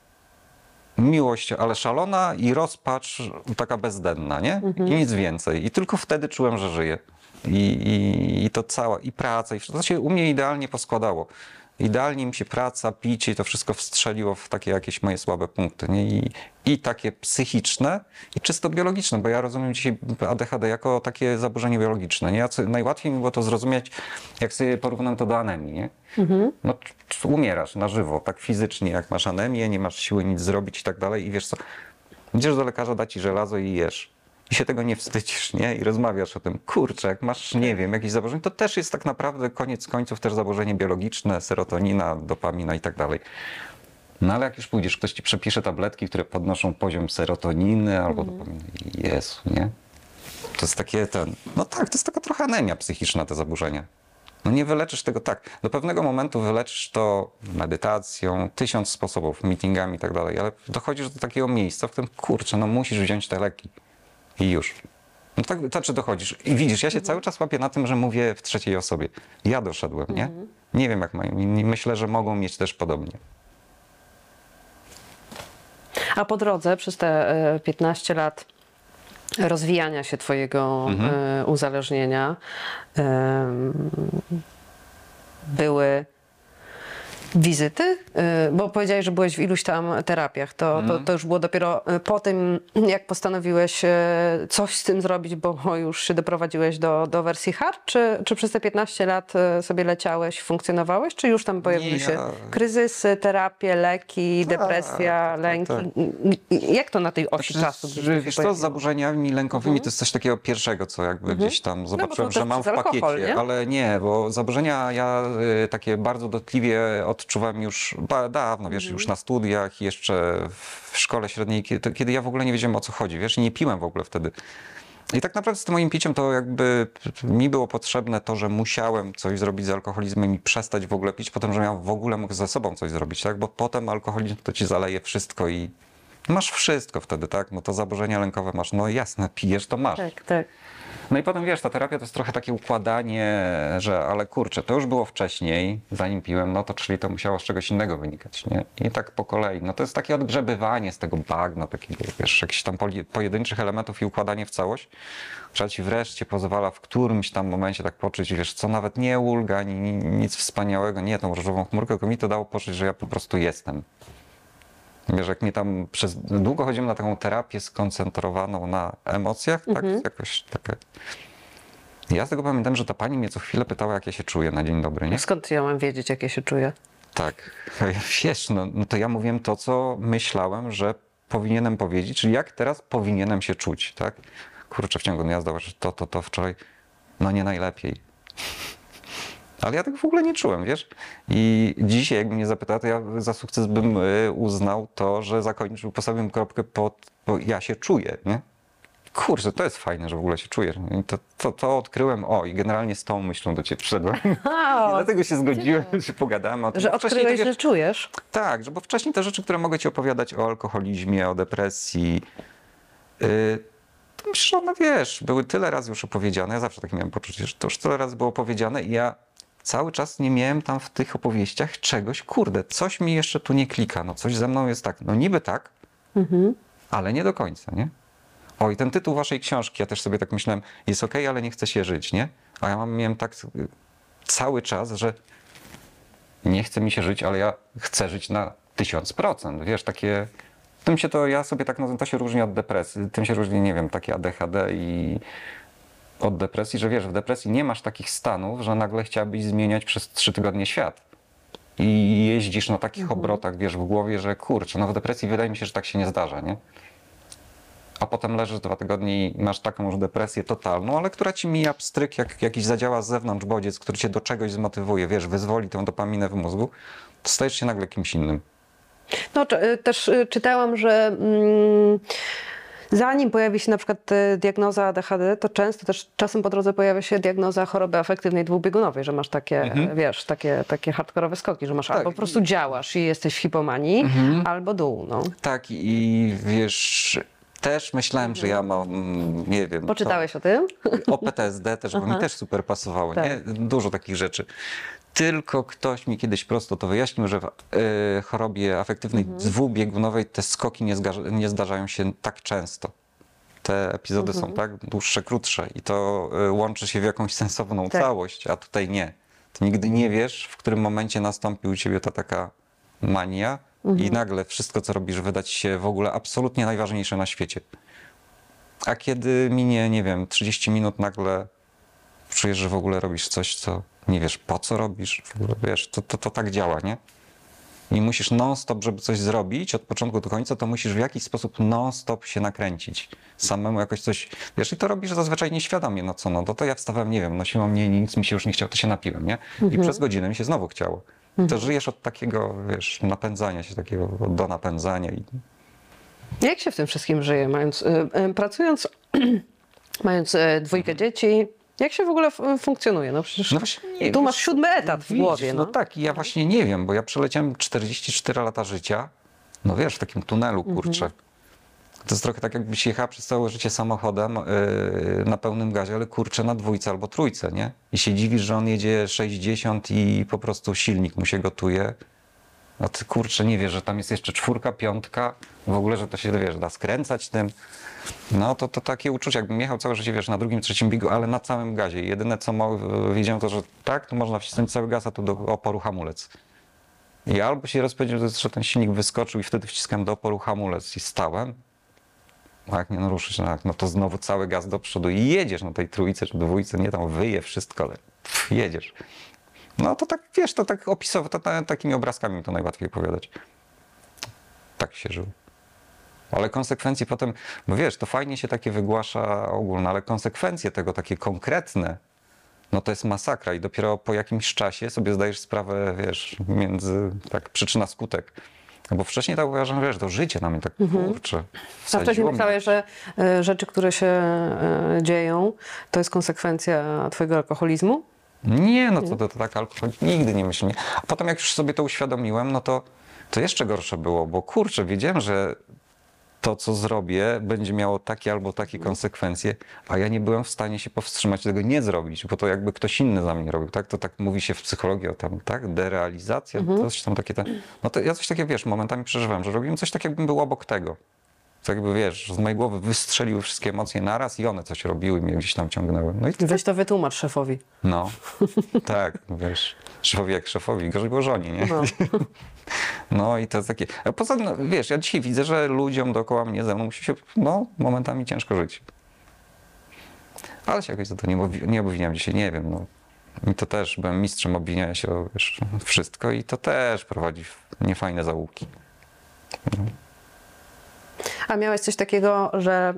miłość, ale szalona i rozpacz taka bezdenna, nie? I nic więcej. I tylko wtedy czułem, że żyję. I to cała, i praca, i wszystko. To się u mnie idealnie poskładało. idealnie mi się praca, picie i to wszystko wstrzeliło w takie jakieś moje słabe punkty, nie? I takie psychiczne i czysto biologiczne, bo ja rozumiem dzisiaj ADHD jako takie zaburzenie biologiczne, nie? Najłatwiej mi było to zrozumieć, jak sobie porównam to do anemii, nie? No, umierasz na żywo, tak fizycznie, jak masz anemię, nie masz siły nic zrobić i tak dalej i wiesz co, idziesz do lekarza, da ci żelazo i jesz. I się tego nie wstydzisz, nie? I rozmawiasz o tym. Kurczę, jak masz, nie wiem, jakieś zaburzenie, to też jest tak naprawdę koniec końców też zaburzenie biologiczne, serotonina, dopamina i tak dalej. No ale jak już pójdziesz, ktoś ci przepisze tabletki, które podnoszą poziom serotoniny albo dopaminy. Jezu, nie? To jest takie no tak, to jest taka trochę anemia psychiczna, te zaburzenia. No nie wyleczysz tego tak. Do pewnego momentu wyleczysz to medytacją, 1000 sposobów, meetingami i tak dalej, ale dochodzisz do takiego miejsca, w którym kurczę, no musisz wziąć te leki. I już. No tak, czy dochodzisz. I widzisz, ja się cały czas łapię na tym, że mówię w trzeciej osobie. Ja doszedłem, nie? Nie wiem, jak mają inni. Myślę, że mogą mieć też podobnie. A po drodze, przez te 15 lat rozwijania się twojego uzależnienia, były wizyty? Bo powiedziałeś, że byłeś w iluś tam terapiach. To już było dopiero po tym, jak postanowiłeś coś z tym zrobić, bo już się doprowadziłeś do wersji hard? Czy przez te 15 lat sobie leciałeś, funkcjonowałeś? Czy już tam pojawiły się kryzysy, terapie, leki, depresja, lęki? Jak to na tej osi czasu? Wiesz co, z zaburzeniami lękowymi to jest coś takiego pierwszego, co jakby gdzieś tam zobaczyłem, że mam w pakiecie. nie? Ale nie, bo zaburzenia ja takie bardzo dotkliwie odczuwałem już dawno, wiesz, już na studiach, jeszcze w szkole średniej, kiedy ja w ogóle nie wiedziałem, o co chodzi, wiesz, i nie piłem w ogóle wtedy. I tak naprawdę z tym moim piciem to jakby mi było potrzebne to, że musiałem coś zrobić z alkoholizmem i przestać w ogóle pić, potem, że ja w ogóle mógł ze sobą coś zrobić, tak, bo potem alkoholizm to ci zaleje wszystko i masz wszystko wtedy, tak, no to zaburzenia lękowe masz, no jasne, pijesz, to masz. Tak, tak. No i potem wiesz, ta terapia to jest trochę takie układanie, że ale kurczę, to już było wcześniej, zanim piłem, no to czyli to musiało z czegoś innego wynikać, nie? I tak po kolei. No to jest takie odgrzebywanie z tego bagna, takiego, wiesz, jakichś tam pojedynczych elementów i układanie w całość, która ci wreszcie pozwala w którymś tam momencie tak poczuć, wiesz, co nawet nie ulga, ani nic wspaniałego, nie tą różową chmurkę, tylko mi to dało poczuć, że ja po prostu jestem. Wiesz, jak mnie tam długo chodzimy na taką terapię skoncentrowaną na emocjach, tak jakoś takie. Ja z tego pamiętam, że ta pani mnie co chwilę pytała, jak ja się czuję na dzień dobry, nie? Skąd ja mam wiedzieć, jak ja się czuję? Tak. Wiesz, no to ja mówiłem to, co myślałem, że powinienem powiedzieć, czyli jak teraz powinienem się czuć, tak? Kurczę, w ciągu dnia zdawało się to wczoraj, no nie najlepiej. Ale ja tego w ogóle nie czułem, wiesz? I dzisiaj, jakby mnie zapytał, to ja za sukces bym uznał to, że zakończył, postawiłem kropkę bo ja się czuję, nie? Kurczę, to jest fajne, że w ogóle się czujesz. I to odkryłem, i generalnie z tą myślą do ciebie przyszedłem. I dlatego się zgodziłem, że pogadamy o tym. Że odkryłeś, że czujesz? Tak, bo wcześniej te rzeczy, które mogę ci opowiadać o alkoholizmie, o depresji, to myślę, że one, wiesz, były tyle razy już opowiedziane. Ja zawsze tak miałem poczucie, że to już tyle razy było powiedziane i ja cały czas nie miałem tam w tych opowieściach czegoś, kurde, coś mi jeszcze tu nie klika, no coś ze mną jest tak, no niby tak, ale nie do końca, nie? I ten tytuł waszej książki, ja też sobie tak myślałem, jest okej, ale nie chce się żyć, nie? A ja miałem tak cały czas, że nie chce mi się żyć, ale ja chcę żyć na 1000%, wiesz, takie... Tym się to, ja sobie tak nazywam, to się różni od depresji, tym się różni, nie wiem, takie ADHD i od depresji, że wiesz, w depresji nie masz takich stanów, że nagle chciałabyś zmieniać przez 3 tygodnie świat. I jeździsz na takich obrotach, wiesz, w głowie, że kurczę, no w depresji wydaje mi się, że tak się nie zdarza, nie? A potem leżysz 2 tygodnie i masz taką już depresję totalną, ale która ci mija pstryk, jak jakiś zadziała z zewnątrz bodziec, który cię do czegoś zmotywuje, wiesz, wyzwoli tę dopaminę w mózgu, to stajesz się nagle kimś innym. No też czytałam, że zanim pojawi się na przykład diagnoza ADHD, to często też czasem po drodze pojawia się diagnoza choroby afektywnej dwubiegunowej, że masz takie, wiesz, takie hardkorowe skoki, że masz albo po prostu działasz i jesteś w hipomanii, albo dół, no. Tak i wiesz... Też myślałem, że ja mam, nie wiem... Poczytałeś o tym? O PTSD też, bo mi też super pasowało, tak. nie? Dużo takich rzeczy. Tylko ktoś mi kiedyś prosto to wyjaśnił, że w chorobie afektywnej dwubiegunowej te skoki nie zdarzają się tak często. Te epizody są tak dłuższe, krótsze i to łączy się w jakąś sensowną całość, a tutaj nie. Ty nigdy nie wiesz, w którym momencie nastąpi u ciebie ta taka mania i nagle wszystko, co robisz, wyda ci się w ogóle absolutnie najważniejsze na świecie. A kiedy minie, nie wiem, 30 minut, nagle czujesz, że w ogóle robisz coś, co nie wiesz, po co robisz. W ogóle, wiesz, to tak działa, nie? I musisz non-stop, żeby coś zrobić od początku do końca, to musisz w jakiś sposób non-stop się nakręcić. Samemu jakoś coś, wiesz, i to robisz zazwyczaj nieświadomie, no co, no to ja wstawałem, nie wiem, no siłą mnie nic mi się już nie chciało, to się napiłem, nie? I przez godzinę mi się znowu chciało. To żyjesz od takiego, wiesz, napędzania się, takiego do napędzania. Jak się w tym wszystkim żyje, pracując, mając dwójkę dzieci? Jak się w ogóle funkcjonuje? No przecież No właśnie nie, tu wiesz, masz 7 etap w widzisz, głowie. No tak, i ja właśnie nie wiem, bo ja przeleciałem 44 lata życia, no wiesz, w takim tunelu, kurczę. To jest trochę tak, jakbyś jechała przez całe życie samochodem na pełnym gazie, ale kurczę, na dwójce albo trójce, nie? I się dziwisz, że on jedzie 60 i po prostu silnik mu się gotuje. A ty kurczę, nie wiesz, że tam jest jeszcze czwórka, piątka, w ogóle, że to się, wiesz, da skręcać tym. No to takie uczucie, jakbym jechał całe życie, wiesz, na drugim, trzecim biegu, ale na całym gazie. Jedyne, co wiedziałem, to, że tak, to można wcisnąć cały gaz, a tu do oporu hamulec. I albo się rozpędził, że ten silnik wyskoczył i wtedy wciskałem do oporu hamulec i stałem. A jak nie naruszyć, no to znowu cały gaz do przodu i jedziesz na tej trójce czy dwójce, nie tam wyje wszystko, ale jedziesz. No to tak, wiesz, to tak opisowo, takimi obrazkami to najłatwiej opowiadać. Tak się żyło. Ale konsekwencje potem, bo wiesz, to fajnie się takie wygłasza ogólne, ale konsekwencje tego takie konkretne, no to jest masakra i dopiero po jakimś czasie sobie zdajesz sprawę, wiesz, między tak przyczyna-skutek. No bo wcześniej tak uważam, wiesz, to życie na mnie tak, kurczę, A wcześniej wsadziło mnie. myślałeś, że rzeczy, które się dzieją, to jest konsekwencja twojego alkoholizmu? Nie, no to tak alkohol nigdy nie myślę. A potem jak już sobie to uświadomiłem, no to jeszcze gorsze było, bo kurczę, wiedziałem, że to, co zrobię, będzie miało takie albo takie konsekwencje, a ja nie byłem w stanie się powstrzymać tego nie zrobić, bo to jakby ktoś inny za mnie robił, tak? To tak mówi się w psychologii o tam, tak? Derealizacja, coś tam takie, no to ja coś takiego, wiesz, momentami przeżywałem, że robiłem coś tak, jakbym był obok tego. Tak jakby, wiesz, z mojej głowy wystrzeliły wszystkie emocje naraz i one coś robiły i mnie gdzieś tam ciągnęły. No i Weź to wytłumacz szefowi. no, tak, wiesz, szefowi jak szefowi, gorzej było żonie, nie? No. No i to jest takie, a poza tym, no, wiesz, ja dzisiaj widzę, że ludziom dookoła mnie, ze mną musi się, no, momentami ciężko żyć. Ale się jakoś za to nie obwiniam dzisiaj, nie wiem, no. I to też, byłem mistrzem obwiniania się o, wiesz, wszystko i to też prowadzi w niefajne zaułki. A miałeś coś takiego, że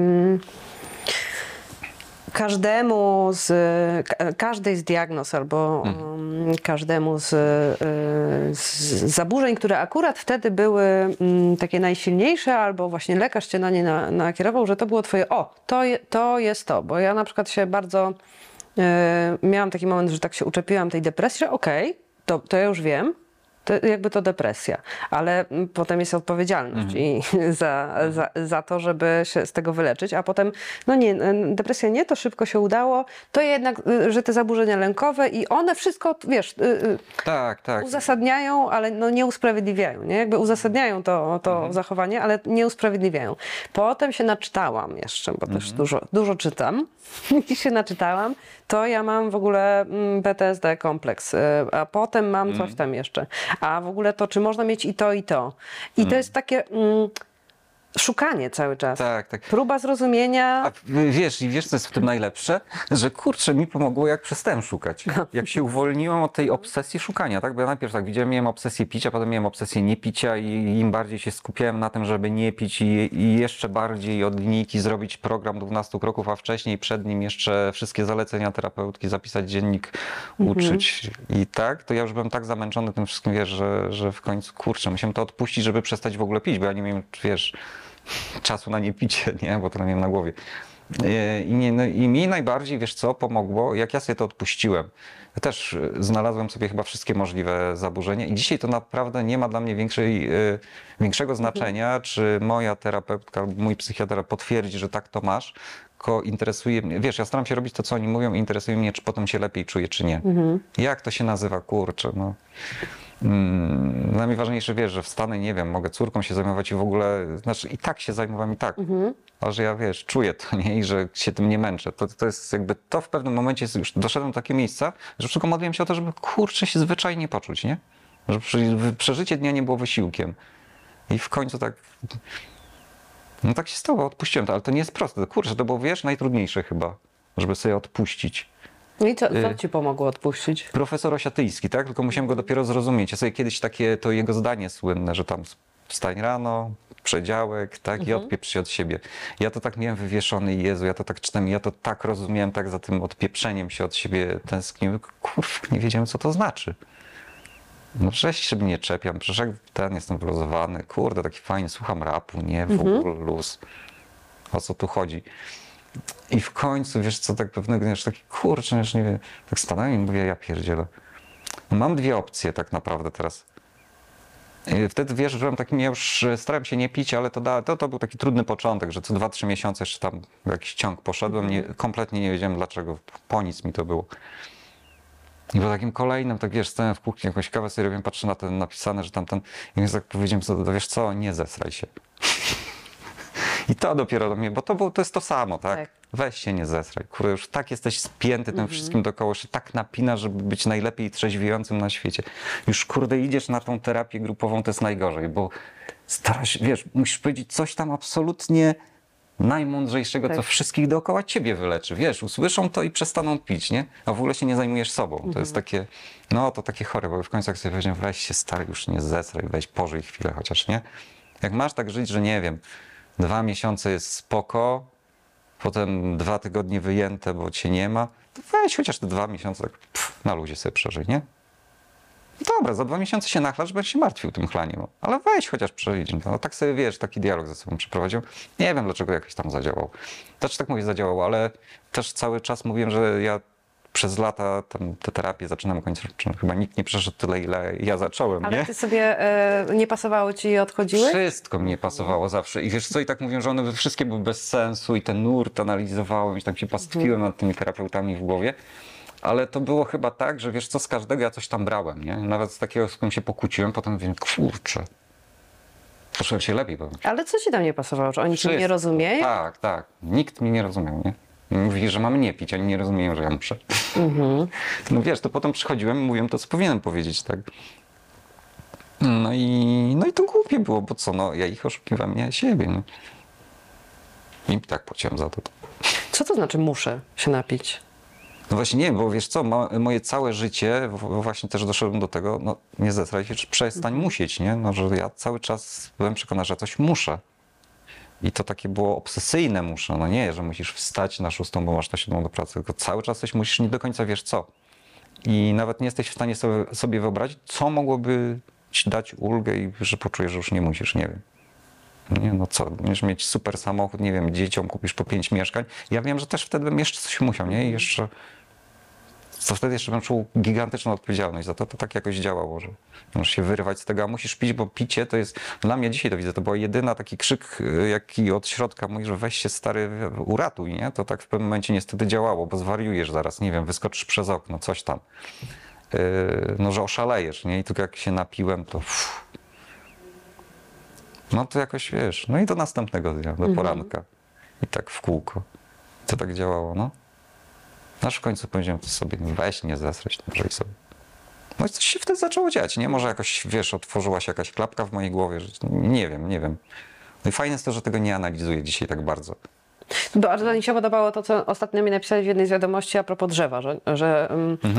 każdej z diagnoz albo każdemu z zaburzeń, które akurat wtedy były takie najsilniejsze, albo właśnie lekarz cię na nie nakierował, że to było twoje, to jest to, bo ja na przykład się bardzo miałam taki moment, że tak się uczepiłam tej depresji, że okej, to ja już wiem, to jakby to depresja, ale potem jest odpowiedzialność i za to, żeby się z tego wyleczyć, a potem, no nie, depresja nie, to szybko się udało, to jednak, że te zaburzenia lękowe i one wszystko, wiesz, Tak. uzasadniają, ale no nie usprawiedliwiają, nie? Jakby uzasadniają to zachowanie, ale nie usprawiedliwiają. Potem się naczytałam jeszcze, bo też dużo czytam i się naczytałam, to ja mam w ogóle PTSD kompleks, a potem mam coś tam jeszcze. A w ogóle to, czy można mieć i to, i to. I to jest takie szukanie cały czas. Tak. Próba zrozumienia. A wiesz, co jest w tym najlepsze? Że kurczę, mi pomogło, jak przestałem szukać. Jak się uwolniłem od tej obsesji szukania, tak? Bo ja najpierw tak widziałem, miałem obsesję picia, potem miałem obsesję nie picia i im bardziej się skupiałem na tym, żeby nie pić i jeszcze bardziej od linijki zrobić program 12 kroków, a wcześniej przed nim jeszcze wszystkie zalecenia terapeutki, zapisać dziennik, uczyć i tak, to ja już byłem tak zamęczony tym wszystkim, wiesz, że w końcu, kurczę, musiałem to odpuścić, żeby przestać w ogóle pić, bo ja nie miałem, wiesz, czasu na niepicie, nie? Bo to miałem na głowie. I mi najbardziej, wiesz co, pomogło, jak ja sobie to odpuściłem. Ja też znalazłem sobie chyba wszystkie możliwe zaburzenia i dzisiaj to naprawdę nie ma dla mnie większego znaczenia, czy moja terapeutka albo mój psychiatra potwierdzi, że tak to masz, tylko interesuje mnie, wiesz, ja staram się robić to, co oni mówią i interesuje mnie, czy potem się lepiej czuję, czy nie. Jak to się nazywa, kurczę, no. Dla mnie ważniejsze, wiesz, że wstanę, nie wiem, mogę córką się zajmować i w ogóle, znaczy i tak się zajmowałem i tak, ale że ja, wiesz, czuję to, nie, i że się tym nie męczę. To jest jakby, to w pewnym momencie już doszedłem do takiego miejsca, że tylko modliłem się o to, żeby, kurczę, się zwyczajnie poczuć, nie? Żeby przeżycie dnia nie było wysiłkiem. I w końcu tak, no tak się stało, odpuściłem to, ale to nie jest proste. Kurczę, to było, wiesz, najtrudniejsze chyba, żeby sobie odpuścić. No i co ci pomogło odpuścić? Profesor Osiatyjski, tak? Tylko musiałem go dopiero zrozumieć. Ja sobie kiedyś takie, to jego zdanie słynne, że tam wstań rano, przedziałek, tak? I odpieprz się od siebie. Ja to tak miałem wywieszony, Jezu, ja to tak czytam, ja to tak rozumiałem, tak za tym odpieprzeniem się od siebie tęskniłem. Kurwa, nie wiedziałem, co to znaczy. No przecież się nie czepiam, przecież jak ten jestem wyluzowany, kurde, taki fajny, słucham rapu, nie, w ogóle luz. O co tu chodzi? I w końcu, wiesz co, tak pewnego dnia, już taki, kurczę, już nie wiem, tak stanąłem i mówię, ja pierdzielę. Mam dwie opcje tak naprawdę teraz. Wtedy, wiesz, że takim, ja już starałem się nie pić, ale to był taki trudny początek, że co 2-3 miesiące jeszcze tam w jakiś ciąg poszedłem, kompletnie nie wiedziałem dlaczego, po nic mi to było. I po takim kolejnym, tak wiesz, stałem w kuchni, jakąś kawę sobie robię, patrzę na ten napisane, że tamten, i więc tak powiedziałem sobie, wiesz co, nie zesraj się. I to dopiero do mnie, bo to jest to samo, tak? Tak. Weź się nie zesraj. Kurde, już tak jesteś spięty tym wszystkim dookoła, że tak napina, żeby być najlepiej trzeźwiejącym na świecie. Już kurde idziesz na tą terapię grupową, to jest najgorzej, bo starasz się, wiesz, musisz powiedzieć coś tam absolutnie najmądrzejszego, co wszystkich dookoła ciebie wyleczy. Wiesz, usłyszą to i przestaną pić, nie? A w ogóle się nie zajmujesz sobą. To jest takie, no to takie chore, bo w końcu jak sobie powiedziałem, weź się stary, już nie zesraj, weź pożyj chwilę chociaż, nie? Jak masz tak żyć, że nie wiem, 2 miesiące jest spoko, potem 2 tygodnie wyjęte, bo cię nie ma, to weź chociaż te 2 miesiące tak na luzie sobie przeżyj, nie? Dobra, za 2 miesiące się nachlasz, będziesz się martwił tym chlaniem, ale weź chociaż przeżyć. No tak sobie, wiesz, taki dialog ze sobą przeprowadził. Nie wiem, dlaczego jakoś tam zadziałał. Znaczy tak mówię, zadziałał, ale też cały czas mówiłem, że ja przez lata tam te terapie zaczynam kończyć. Chyba nikt nie przeszedł tyle, ile ja zacząłem, Ale nie? ty sobie nie pasowało ci i odchodziły? Wszystko mnie pasowało zawsze. I wiesz co, i tak mówią, że one wszystkie były bez sensu i ten nurt analizowałem i tam się pastwiłem nad tymi terapeutami w głowie. Ale to było chyba tak, że wiesz co, z każdego ja coś tam brałem, nie? Nawet z takiego, z którym się pokłóciłem, potem mówię, kurczę, poczułem się lepiej. Bo... Ale co ci tam nie pasowało? Czy oni cię nie Wszystko. rozumieją? Tak, tak. Nikt mnie nie rozumiał, nie? Mówi, że mam nie pić, oni nie rozumieją, że ja muszę. No wiesz, to potem przychodziłem i mówiłem to, co powinienem powiedzieć, tak? No i to głupie było, bo co, no ja ich oszukiwałem, nie siebie, no. I tak płaciłem za to. Co to znaczy muszę się napić? No właśnie nie, bo wiesz co, moje całe życie, właśnie też doszedłem do tego, no nie zesraj się, czy przestań musieć, nie? No, że ja cały czas byłem przekonany, że coś muszę. I to takie było obsesyjne muszę, no nie, że musisz wstać na 6, bo masz na 7 do pracy, tylko cały czas coś musisz, nie do końca wiesz co. I nawet nie jesteś w stanie sobie wyobrazić, co mogłoby ci dać ulgę i że poczujesz, że już nie musisz, nie wiem. Nie, no co, będziesz mieć super samochód, nie wiem, dzieciom kupisz po 5 mieszkań. Ja wiem, że też wtedy bym jeszcze coś musiał, nie? I jeszcze, co wtedy jeszcze bym czuł gigantyczną odpowiedzialność za to. To tak jakoś działało, że możesz się wyrywać z tego, a musisz pić, bo picie to jest, dla mnie dzisiaj to widzę, to była jedyna taki krzyk, jaki od środka mówi, że weź się stary, uratuj, nie? To tak w pewnym momencie niestety działało, bo zwariujesz zaraz, nie wiem, wyskoczysz przez okno, coś tam. No, że oszalejesz, nie? I tylko jak się napiłem, to... No to jakoś, wiesz, no i do następnego dnia, do poranka. I tak w kółko. To tak działało, no. Aż w końcu powiedziałem to sobie, no weź nie zesrać, może i sobie. No i coś się wtedy zaczęło dziać, nie? Może jakoś, wiesz, otworzyła się jakaś klapka w mojej głowie, że nie wiem. No i fajne jest to, że tego nie analizuję dzisiaj tak bardzo. Bardzo mi się podobało to, co ostatnio mi napisałeś w jednej z wiadomości a propos drzewa, że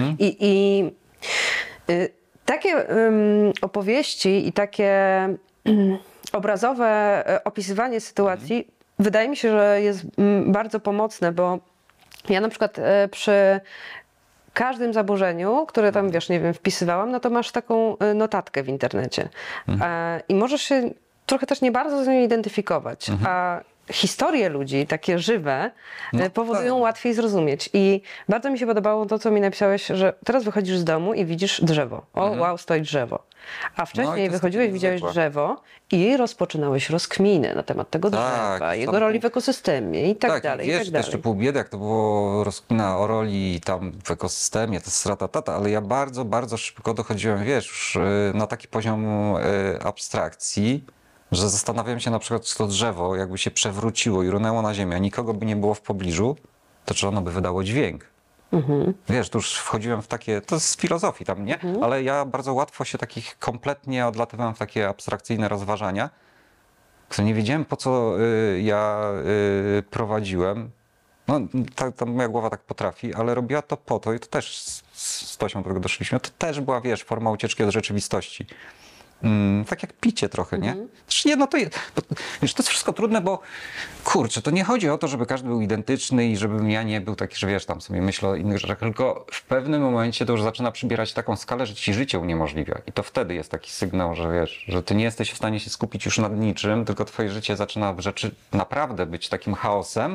takie opowieści i takie obrazowe opisywanie sytuacji wydaje mi się, że jest bardzo pomocne, bo ja na przykład przy każdym zaburzeniu, które tam, wiesz, nie wiem, wpisywałam, no to masz taką notatkę w internecie i możesz się trochę też nie bardzo z nią identyfikować, a historie ludzi, takie żywe, No powodują tak. łatwiej zrozumieć. I bardzo mi się podobało to, co mi napisałeś, że teraz wychodzisz z domu i widzisz drzewo. O, wow, stoi drzewo. A No i wcześniej to jest wychodziłeś, takie widziałeś niezwykłe. drzewo i rozpoczynałeś rozkminy na temat tego Tak, drzewa, jego tam roli był- w ekosystemie i tak dalej, i wiesz, tak to dalej. jeszcze pół biedy, jak to było rozkmina o roli tam w ekosystemie, to strata tata, ale ja bardzo, bardzo szybko dochodziłem, wiesz, już na taki poziom abstrakcji, że zastanawiałem się na przykład, czy to drzewo jakby się przewróciło i runęło na ziemię, a nikogo by nie było w pobliżu, to czy ono by wydało dźwięk. Wiesz, tu już wchodziłem w takie, to z filozofii tam, nie? Ale ja bardzo łatwo się takich kompletnie odlatywałem w takie abstrakcyjne rozważania, które nie wiedziałem, po co ja prowadziłem. No, ta moja głowa tak potrafi, ale robiła to po to i to też z Tosią do tego doszliśmy. To też była, wiesz, forma ucieczki od rzeczywistości. Tak jak picie trochę, nie? Znaczy nie, no to jest, wiesz, to jest wszystko trudne, bo kurczę, to nie chodzi o to, żeby każdy był identyczny i żebym ja nie był taki, że wiesz, tam sobie myślę o innych rzeczach, tylko w pewnym momencie to już zaczyna przybierać taką skalę, że ci życie uniemożliwia. I to wtedy jest taki sygnał, że wiesz, że ty nie jesteś w stanie się skupić już nad niczym, tylko twoje życie zaczyna w rzeczy naprawdę być takim chaosem.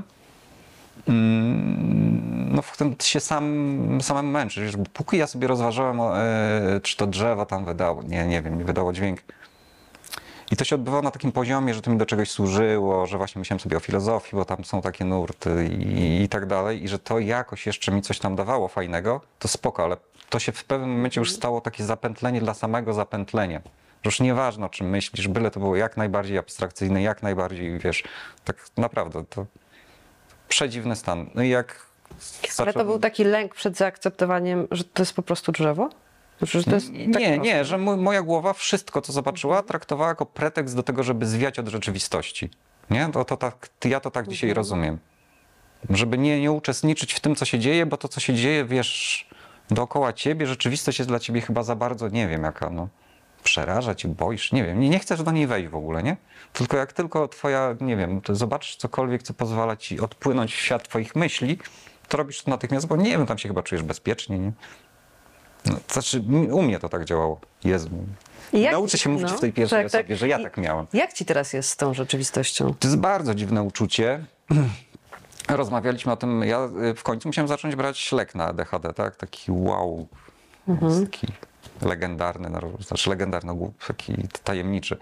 No w którym ty się samym męczysz. Wiesz, bo póki ja sobie rozważałem, czy to drzewo tam wydało, nie wiem, nie wydało dźwięk. I to się odbywało na takim poziomie, że to mi do czegoś służyło, że właśnie myślałem sobie o filozofii, bo tam są takie nurty i tak dalej. I że to jakoś jeszcze mi coś tam dawało fajnego, to spoko, ale to się w pewnym momencie już stało takie zapętlenie dla samego zapętlenia. Że już nieważne, o czym myślisz, byle to było jak najbardziej abstrakcyjne, jak najbardziej, wiesz, tak naprawdę to przedziwny stan. No i jak Ale to był taki lęk przed zaakceptowaniem, że to jest po prostu drzewo? Znaczy, że to jest tak Nie, proste? nie, że moja głowa wszystko, co zobaczyła, traktowała jako pretekst do tego, żeby zwiać od rzeczywistości. Nie? To tak, ja to tak dzisiaj rozumiem. Żeby nie uczestniczyć w tym, co się dzieje, bo to, co się dzieje, wiesz, dookoła ciebie, rzeczywistość jest dla ciebie chyba za bardzo, nie wiem jaka, no, przeraża cię, boisz, nie wiem, nie chcesz do niej wejść w ogóle, nie? Tylko jak tylko twoja, nie wiem, to zobaczysz cokolwiek, co pozwala ci odpłynąć w świat twoich myśli, to robisz to natychmiast, bo nie wiem, tam się chyba czujesz bezpiecznie, nie? No, to znaczy, u mnie to tak działało. Jezu. I jak- Nauczę się mówić no, w tej pierwszej tak, tak. osobie, że ja I- tak miałem. Jak ci teraz jest z tą rzeczywistością? To jest bardzo dziwne uczucie. Rozmawialiśmy o tym, ja w końcu musiałem zacząć brać lek na ADHD, tak? Taki wow, taki legendarny, no, znaczy legendarny, taki tajemniczy.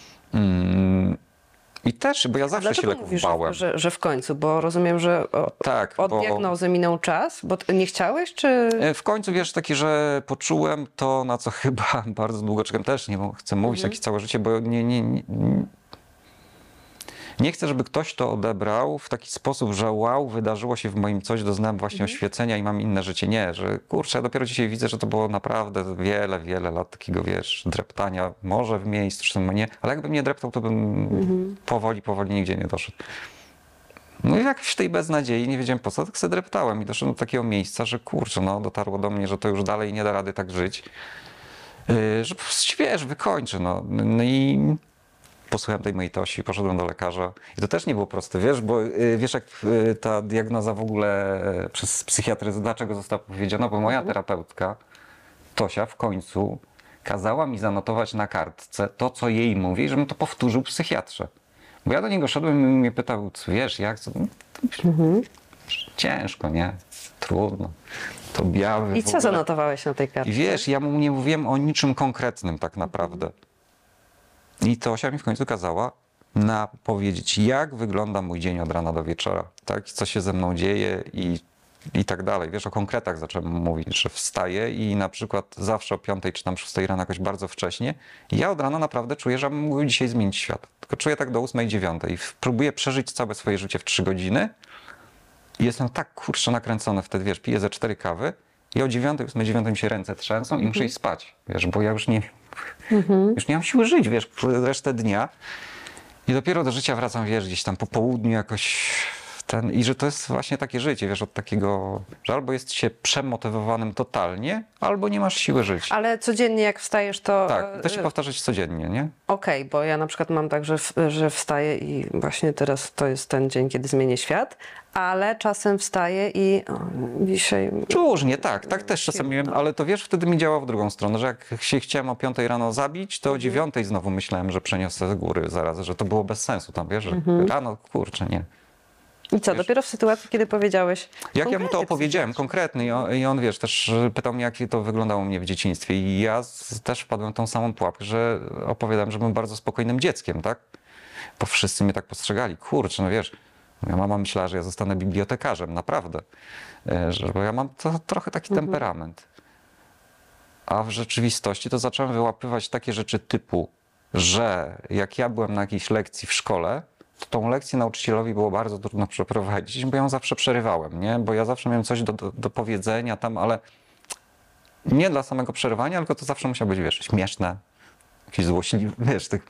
I też, bo ja zawsze się Dlaczego leków mówisz, bałem. że w końcu? Bo rozumiem, że Tak, od bo diagnozy minął czas, bo nie chciałeś, czy... w końcu, wiesz, taki, że poczułem to, na co chyba bardzo długo czekam. Też nie chcę mówić takie całe życie, bo nie chcę, żeby ktoś to odebrał w taki sposób, że wow, wydarzyło się w moim coś, doznałem właśnie oświecenia i mam inne życie. Nie, że kurczę, ja dopiero dzisiaj widzę, że to było naprawdę wiele, wiele lat takiego, wiesz, dreptania, może w miejscu, czy nie, ale jakbym nie dreptał, to bym powoli nigdzie nie doszedł. No i jakoś w tej beznadziei, nie wiedziałem po co, tak sobie dreptałem i doszedłem do takiego miejsca, że kurczę, no dotarło do mnie, że to już dalej nie da rady tak żyć, że po prostu, wiesz, wykończę, no. No i posłuchałem tej mojej Tosi, poszedłem do lekarza i to też nie było proste, wiesz, bo wiesz jak ta diagnoza w ogóle przez psychiatrę, dlaczego została powiedziana, bo moja terapeutka, Tosia, w końcu kazała mi zanotować na kartce to, co jej mówi, żebym to powtórzył psychiatrze. Bo ja do niego szedłem i mnie pytał, co wiesz, jak, co? Ciężko, nie? Trudno. To biały I w co ogóle. zanotowałeś na tej I kartce? wiesz, ja mu nie mówiłem o niczym konkretnym tak naprawdę. I Tosia mi w końcu kazała powiedzieć, jak wygląda mój dzień od rana do wieczora, tak? Co się ze mną dzieje i tak dalej. Wiesz, o konkretach zacząłem mówić, że wstaję i na przykład zawsze o 5 czy tam 6 rano jakoś bardzo wcześnie. I ja od rana naprawdę czuję, że mógł dzisiaj zmienić świat. Tylko czuję tak do 8, 9 i próbuję przeżyć całe swoje życie w 3 godziny. I jestem tak kurczę nakręcony wtedy, wiesz, piję ze 4 kawy i o 9, 8, 9 mi się ręce trzęsą i muszę iść spać, wiesz, bo ja już już nie mam siły żyć, wiesz, resztę dnia. I dopiero do życia wracam, wiesz, gdzieś tam po południu jakoś I że to jest właśnie takie życie, wiesz, od takiego, że albo jest się przemotywowanym totalnie, albo nie masz siły żyć. Ale codziennie jak wstajesz, to... Tak, to się powtarzać codziennie, nie? Okej, bo ja na przykład mam tak, że wstaję i właśnie teraz to jest ten dzień, kiedy zmienię świat, ale czasem wstaję i dzisiaj... Różnie, tak też czasem miałem, ale to wiesz, wtedy mi działa w drugą stronę, że jak się chciałem o 5 rano zabić, to o 9 znowu myślałem, że przeniosę z góry zaraz, że to było bez sensu tam, wiesz, że rano, kurczę, nie. I co, dopiero w sytuacji, kiedy powiedziałeś... Jak ja mu to konkretnie, co opowiedziałem dzieje? konkretnie i on, wiesz, też pytał mnie, jak to wyglądało u mnie w dzieciństwie i ja też wpadłem w tą samą pułapkę, że opowiadałem, że byłem bardzo spokojnym dzieckiem, tak? Bo wszyscy mnie tak postrzegali. Kurczę, no wiesz, moja mama myślała, że ja zostanę bibliotekarzem, naprawdę. Bo ja mam trochę taki temperament. A w rzeczywistości to zacząłem wyłapywać takie rzeczy typu, że jak ja byłem na jakiejś lekcji w szkole, to tą lekcję nauczycielowi było bardzo trudno przeprowadzić, bo ją zawsze przerywałem, nie? Bo ja zawsze miałem coś do powiedzenia tam, ale nie dla samego przerywania, tylko to zawsze musiało być, wiesz, śmieszne, jakieś złośliwe, wiesz, tak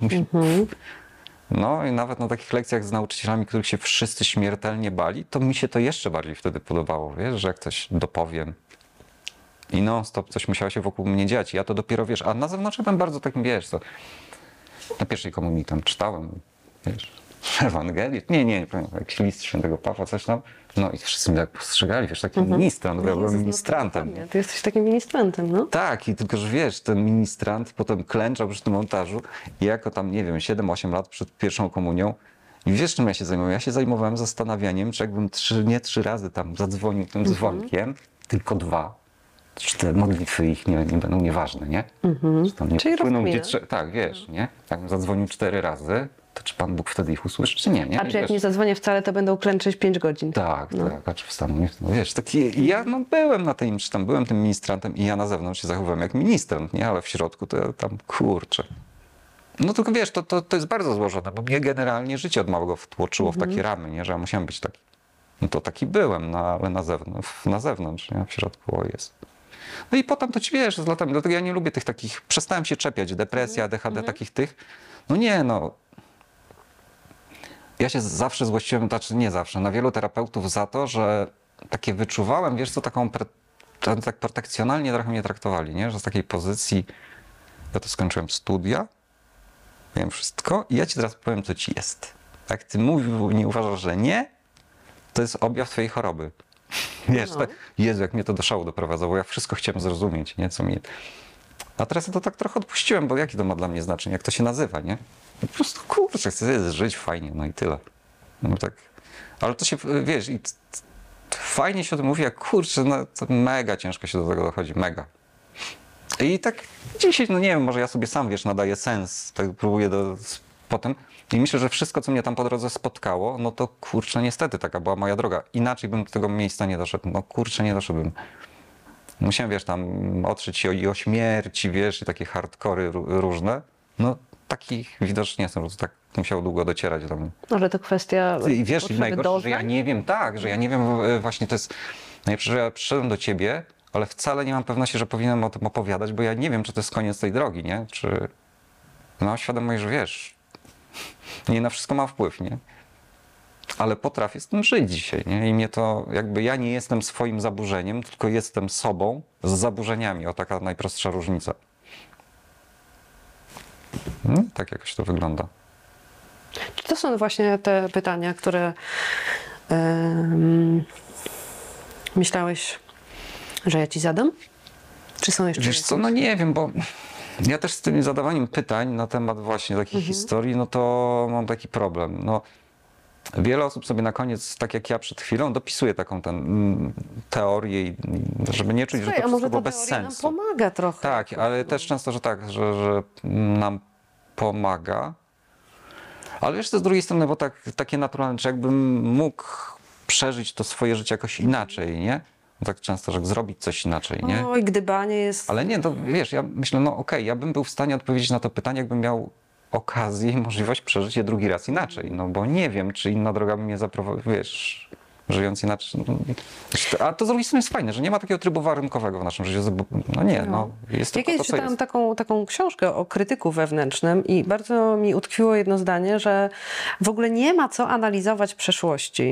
No i nawet na takich lekcjach z nauczycielami, których się wszyscy śmiertelnie bali, to mi się to jeszcze bardziej wtedy podobało, wiesz, że jak coś dopowiem i non-stop coś musiało się wokół mnie dziać. Ja to dopiero, wiesz, a na zewnątrz byłem bardzo takim, wiesz, to na pierwszej komunii tam czytałem, wiesz, Ewangelię, nie, jakiś list świętego Pawła, coś tam. No i wszyscy mnie tak postrzegali, wiesz, taki ministrant, bo ja byłem ministrantem. Dokładnie. Ty jesteś takim ministrantem, no. Tak, i tylko, że wiesz, ten ministrant potem klęczał przy tym ołtarzu i jako tam, nie wiem, 7-8 lat przed pierwszą komunią. I wiesz, czym ja się zajmowałem? Ja się zajmowałem zastanawianiem, czy jakbym nie 3 razy tam zadzwonił tym dzwonkiem, tylko 2, czy te modlitwy ich nie będą nieważne, nie? Czy tam nie Czyli popłyną rozkmina. tak, wiesz, nie? Jakbym zadzwonił 4 razy, to czy Pan Bóg wtedy ich usłyszy, czy nie? A czy I jak wiesz, nie zadzwonię wcale, to będą klęczeć 5 godzin. tak, a czy wstaną, nie wstaną. Wiesz, taki, ja byłem na tej mszy, tam byłem tym ministrantem i ja na zewnątrz się zachowywałem jak ministrant, nie? Ale w środku to ja tam, kurczę. No tylko wiesz, to jest bardzo złożone, bo mnie generalnie życie od małego wtłoczyło w takie ramy, nie? Że ja musiałem być taki. No to taki byłem, no, ale na zewnątrz, nie? W środku jest. No i potem to ci wiesz, z latami, dlatego ja nie lubię tych takich, przestałem się czepiać, depresja, ADHD, takich tych. No nie, no. Ja się zawsze złościłem, znaczy nie zawsze, na wielu terapeutów za to, że takie wyczuwałem, wiesz co, tak protekcjonalnie trochę mnie traktowali, nie? Że z takiej pozycji, ja to skończyłem studia, wiem wszystko i ja ci teraz powiem, co ci jest. Jak ty nie uważasz, że nie, to jest objaw twojej choroby. Wiesz, No. tak, Jezu, jak mnie to do szału doprowadzało, ja wszystko chciałem zrozumieć, nie? Co mi... A teraz ja to tak trochę odpuściłem, bo jakie to ma dla mnie znaczenie, jak to się nazywa, nie? Po prostu, kurczę, chcę żyć fajnie, no i tyle. No tak. Ale to się, wiesz, fajnie się o tym mówi, jak kurczę, no to mega ciężko się do tego dochodzi, mega. I tak dzisiaj, no nie wiem, może ja sobie sam, wiesz, nadaję sens, tak próbuję potem i myślę, że wszystko, co mnie tam po drodze spotkało, no to kurczę, niestety taka była moja droga. Inaczej bym do tego miejsca nie doszedł, no kurczę, nie doszedłbym. Musiałem, wiesz, tam otrzeć się o śmierci, wiesz, i takie hardkory różne. No takich widocznie jestem, po prostu tak musiał długo docierać do mnie. Może to kwestia I wiesz, i potrzeby najgorsze, że ja doznań? nie wiem, że ja nie wiem, właśnie to jest, najlepsze, że ja przyszedłem do ciebie, ale wcale nie mam pewności, że powinienem o tym opowiadać, bo ja nie wiem, czy to jest koniec tej drogi, nie? Czy mam świadomość, że wiesz, nie na wszystko mam wpływ, nie? Ale potrafię z tym żyć dzisiaj, nie? I mnie to, jakby ja nie jestem swoim zaburzeniem, tylko jestem sobą z zaburzeniami. O, taka najprostsza różnica. Tak jakoś to wygląda. Czy to są właśnie te pytania, które myślałeś, że ja ci zadam? Czy są jeszcze Wiesz co, no nie wiem, bo ja też z tym zadawaniem pytań na temat właśnie takiej historii, no to mam taki problem. No, wiele osób sobie na koniec, tak jak ja przed chwilą, dopisuje taką teorię, żeby nie czuć, że to a wszystko może było ta bez teoria nam sensu. pomaga trochę. Tak, ale też często, że tak, że nam pomaga. Ale wiesz, to z drugiej strony, bo takie naturalne, czy jakbym mógł przeżyć to swoje życie jakoś inaczej, nie? Bo tak często, że zrobić coś inaczej, nie? Oj, gdybanie jest... Ale nie, to wiesz, ja myślę, no okej, ja bym był w stanie odpowiedzieć na to pytanie, jakbym miał okazję i możliwość przeżyć je drugi raz inaczej, no bo nie wiem, czy inna droga by mnie zaprowadziła, wiesz, żyjąc inaczej. A to z drugiej strony jest fajne, że nie ma takiego trybu warunkowego w naszym życiu. No nie, no jest Ja tylko to, kiedyś co czytałam jest. taką książkę o krytyku wewnętrznym i bardzo mi utkwiło jedno zdanie, że w ogóle nie ma co analizować przeszłości,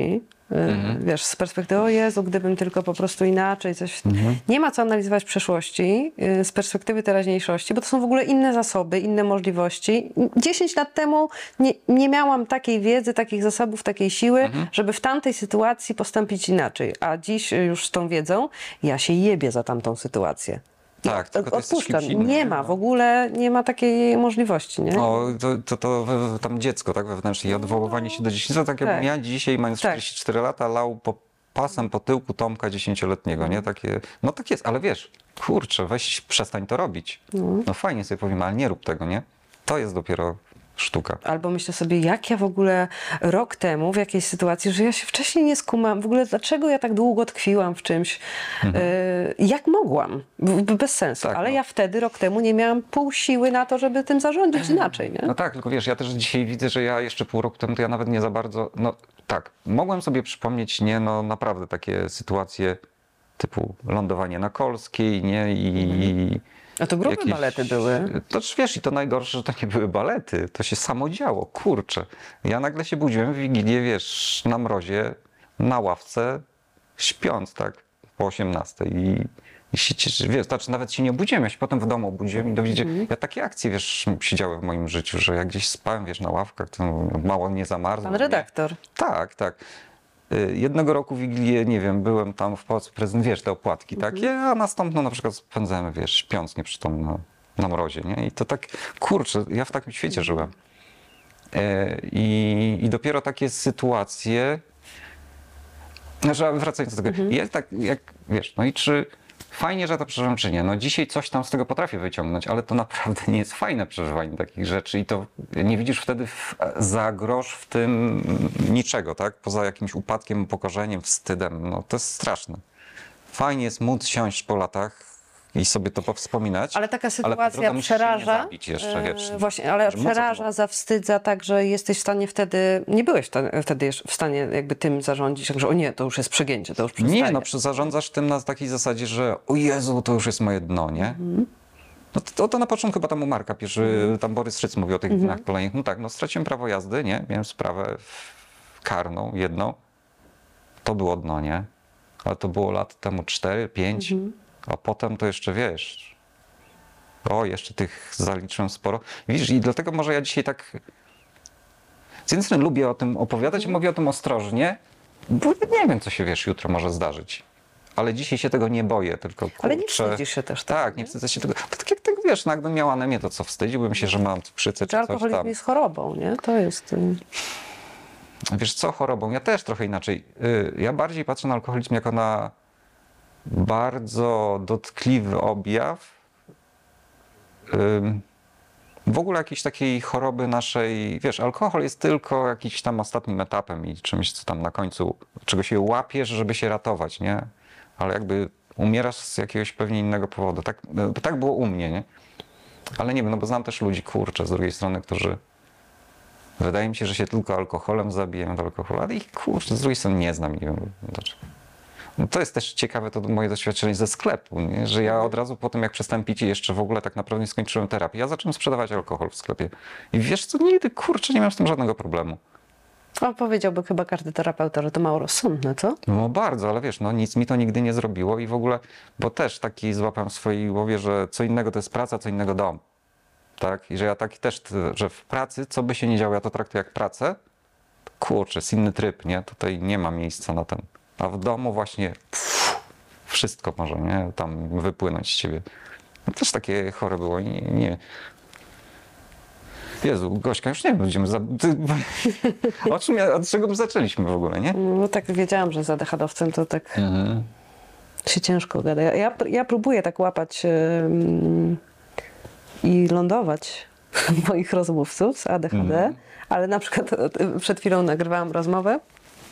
Wiesz, z perspektywy, o Jezu, gdybym tylko po prostu inaczej coś... Nie ma co analizować przeszłości z perspektywy teraźniejszości, bo to są w ogóle inne zasoby, inne możliwości. 10 lat temu nie miałam takiej wiedzy, takich zasobów, takiej siły, żeby w tamtej sytuacji postąpić inaczej. A dziś już z tą wiedzą ja się jebię za tamtą sytuację. Tak, tylko to jest coś Odpuszczam. kimś innym, Nie ma, w ogóle nie ma takiej możliwości, nie? O, tam dziecko, tak, wewnętrznie i odwoływanie się do dzieciństwa, tak jakbym Tak. ja dzisiaj, mając Tak. 44 lata, lał pasem po tyłku Tomka 10-letniego, nie? Takie, no tak jest, ale wiesz, kurczę, weź przestań to robić. No fajnie sobie powiem, ale nie rób tego, nie? To jest dopiero sztuka. Albo myślę sobie, jak ja w ogóle rok temu w jakiejś sytuacji, że ja się wcześniej nie skumam, w ogóle dlaczego ja tak długo tkwiłam w czymś, jak mogłam, bez sensu. Tak, ale no. ja wtedy, rok temu nie miałam pół siły na to, żeby tym zarządzić inaczej, nie? No tak, tylko wiesz, ja też dzisiaj widzę, że ja jeszcze pół roku temu to ja nawet nie za bardzo, no tak, mogłem sobie przypomnieć, nie, no naprawdę takie sytuacje typu lądowanie na Kolskiej, nie, i A to grube balety były. To wiesz, i to najgorsze, że to nie były balety, to się samo działo, kurczę. Ja nagle się budziłem w Wigilię, wiesz, na mrozie, na ławce, śpiąc, tak, po 18 i się cieszę, wiesz, znaczy nawet się nie obudziłem, ja się potem w domu obudziłem i dowiedziałem, ja takie akcje, wiesz, się działy w moim życiu, że jak gdzieś spałem, wiesz, na ławkach, to mało nie zamarzło. Pan redaktor. Tak, tak. Jednego roku Wigilię, nie wiem, byłem tam w Pałacu Prezydent, wiesz, te opłatki takie, a następną na przykład spędzałem, wiesz, śpiąc nieprzytomny na mrozie, nie? I to tak, kurczę, ja w takim świecie żyłem. I dopiero takie sytuacje, że wracając do tego, ja tak, jak, wiesz, no i czy fajnie, że to przeżyłem, czy nie? No dzisiaj coś tam z tego potrafię wyciągnąć, ale to naprawdę nie jest fajne przeżywanie takich rzeczy i to nie widzisz wtedy za grosz w tym niczego, tak? Poza jakimś upadkiem, upokorzeniem, wstydem. No to jest straszne. Fajnie jest móc siąść po latach i sobie to powspominać. Ale taka po sytuacja drodze musisz się nie przeraża. zabić jeszcze, wiesz. Właśnie, ale że mocno przeraża, zawstydza tak, że jesteś w stanie wtedy, nie byłeś wtedy w stanie jakby tym zarządzić, także o nie, to już jest przegięcie, to już przestaje. Nie, no zarządzasz tym na takiej zasadzie, że o Jezu, to już jest moje dno, nie? No to na początku chyba tam u Marka pierwszy, tam Borys Szyc mówił o tych dniach kolejnych. No tak, no straciłem prawo jazdy, nie? Miałem sprawę karną, jedną. To było dno, nie? Ale to było lat temu 4, 5, a potem to jeszcze, wiesz, o, jeszcze tych zaliczyłem sporo. Widzisz, i dlatego może ja dzisiaj tak z jednej strony lubię o tym opowiadać, mówię o tym ostrożnie, bo nie wiem, co się, wiesz, jutro może zdarzyć. Ale dzisiaj się tego nie boję, tylko kurczę... Ale nie wstydzisz się też. Tak, nie wstydzę się tego. To tak jak tego, wiesz, no, jakbym miał anemię, to co, wstydziłbym się, że mam cukrzycę czy coś alkoholizm tam. jest chorobą, nie? To jest... Wiesz co, chorobą? Ja też trochę inaczej. Ja bardziej patrzę na alkoholizm jako na bardzo dotkliwy objaw w ogóle jakiejś takiej choroby naszej, wiesz, alkohol jest tylko jakiś tam ostatnim etapem i czymś, co tam na końcu, czego się łapiesz, żeby się ratować, nie? Ale jakby umierasz z jakiegoś pewnie innego powodu. Tak było u mnie, nie? Ale nie wiem, no bo znam też ludzi, kurczę, z drugiej strony, którzy wydaje mi się, że się tylko alkoholem zabijają do alkoholu, ale ich, kurczę, z drugiej strony nie znam, nie wiem dlaczego. No to jest też ciekawe, to moje doświadczenie ze sklepu, nie? Że ja od razu po tym, jak przestałem pić i jeszcze w ogóle tak naprawdę nie skończyłem terapii, ja zacząłem sprzedawać alkohol w sklepie. I wiesz co, nigdy, kurczę, nie miałem z tym żadnego problemu. O, powiedziałby chyba każdy terapeuta, że to mało rozsądne, co? No bardzo, ale wiesz, no nic mi to nigdy nie zrobiło i w ogóle, bo też taki złapałem w swojej głowie, że co innego to jest praca, co innego dom. Tak? I że ja taki też, że w pracy, co by się nie działo, ja to traktuję jak pracę, kurczę, jest inny tryb, nie? Tutaj nie ma miejsca na ten. A w domu właśnie wszystko może, nie? Tam wypłynąć z ciebie. No też takie chore było i nie. Jezu, Gośka, już nie wiem, będziemy od czego my zaczęliśmy w ogóle, nie? No tak wiedziałam, że z ADHD-owcem to tak się ciężko gada. Ja próbuję tak łapać i lądować moich rozmówców z ADHD, ale na przykład przed chwilą nagrywałam rozmowę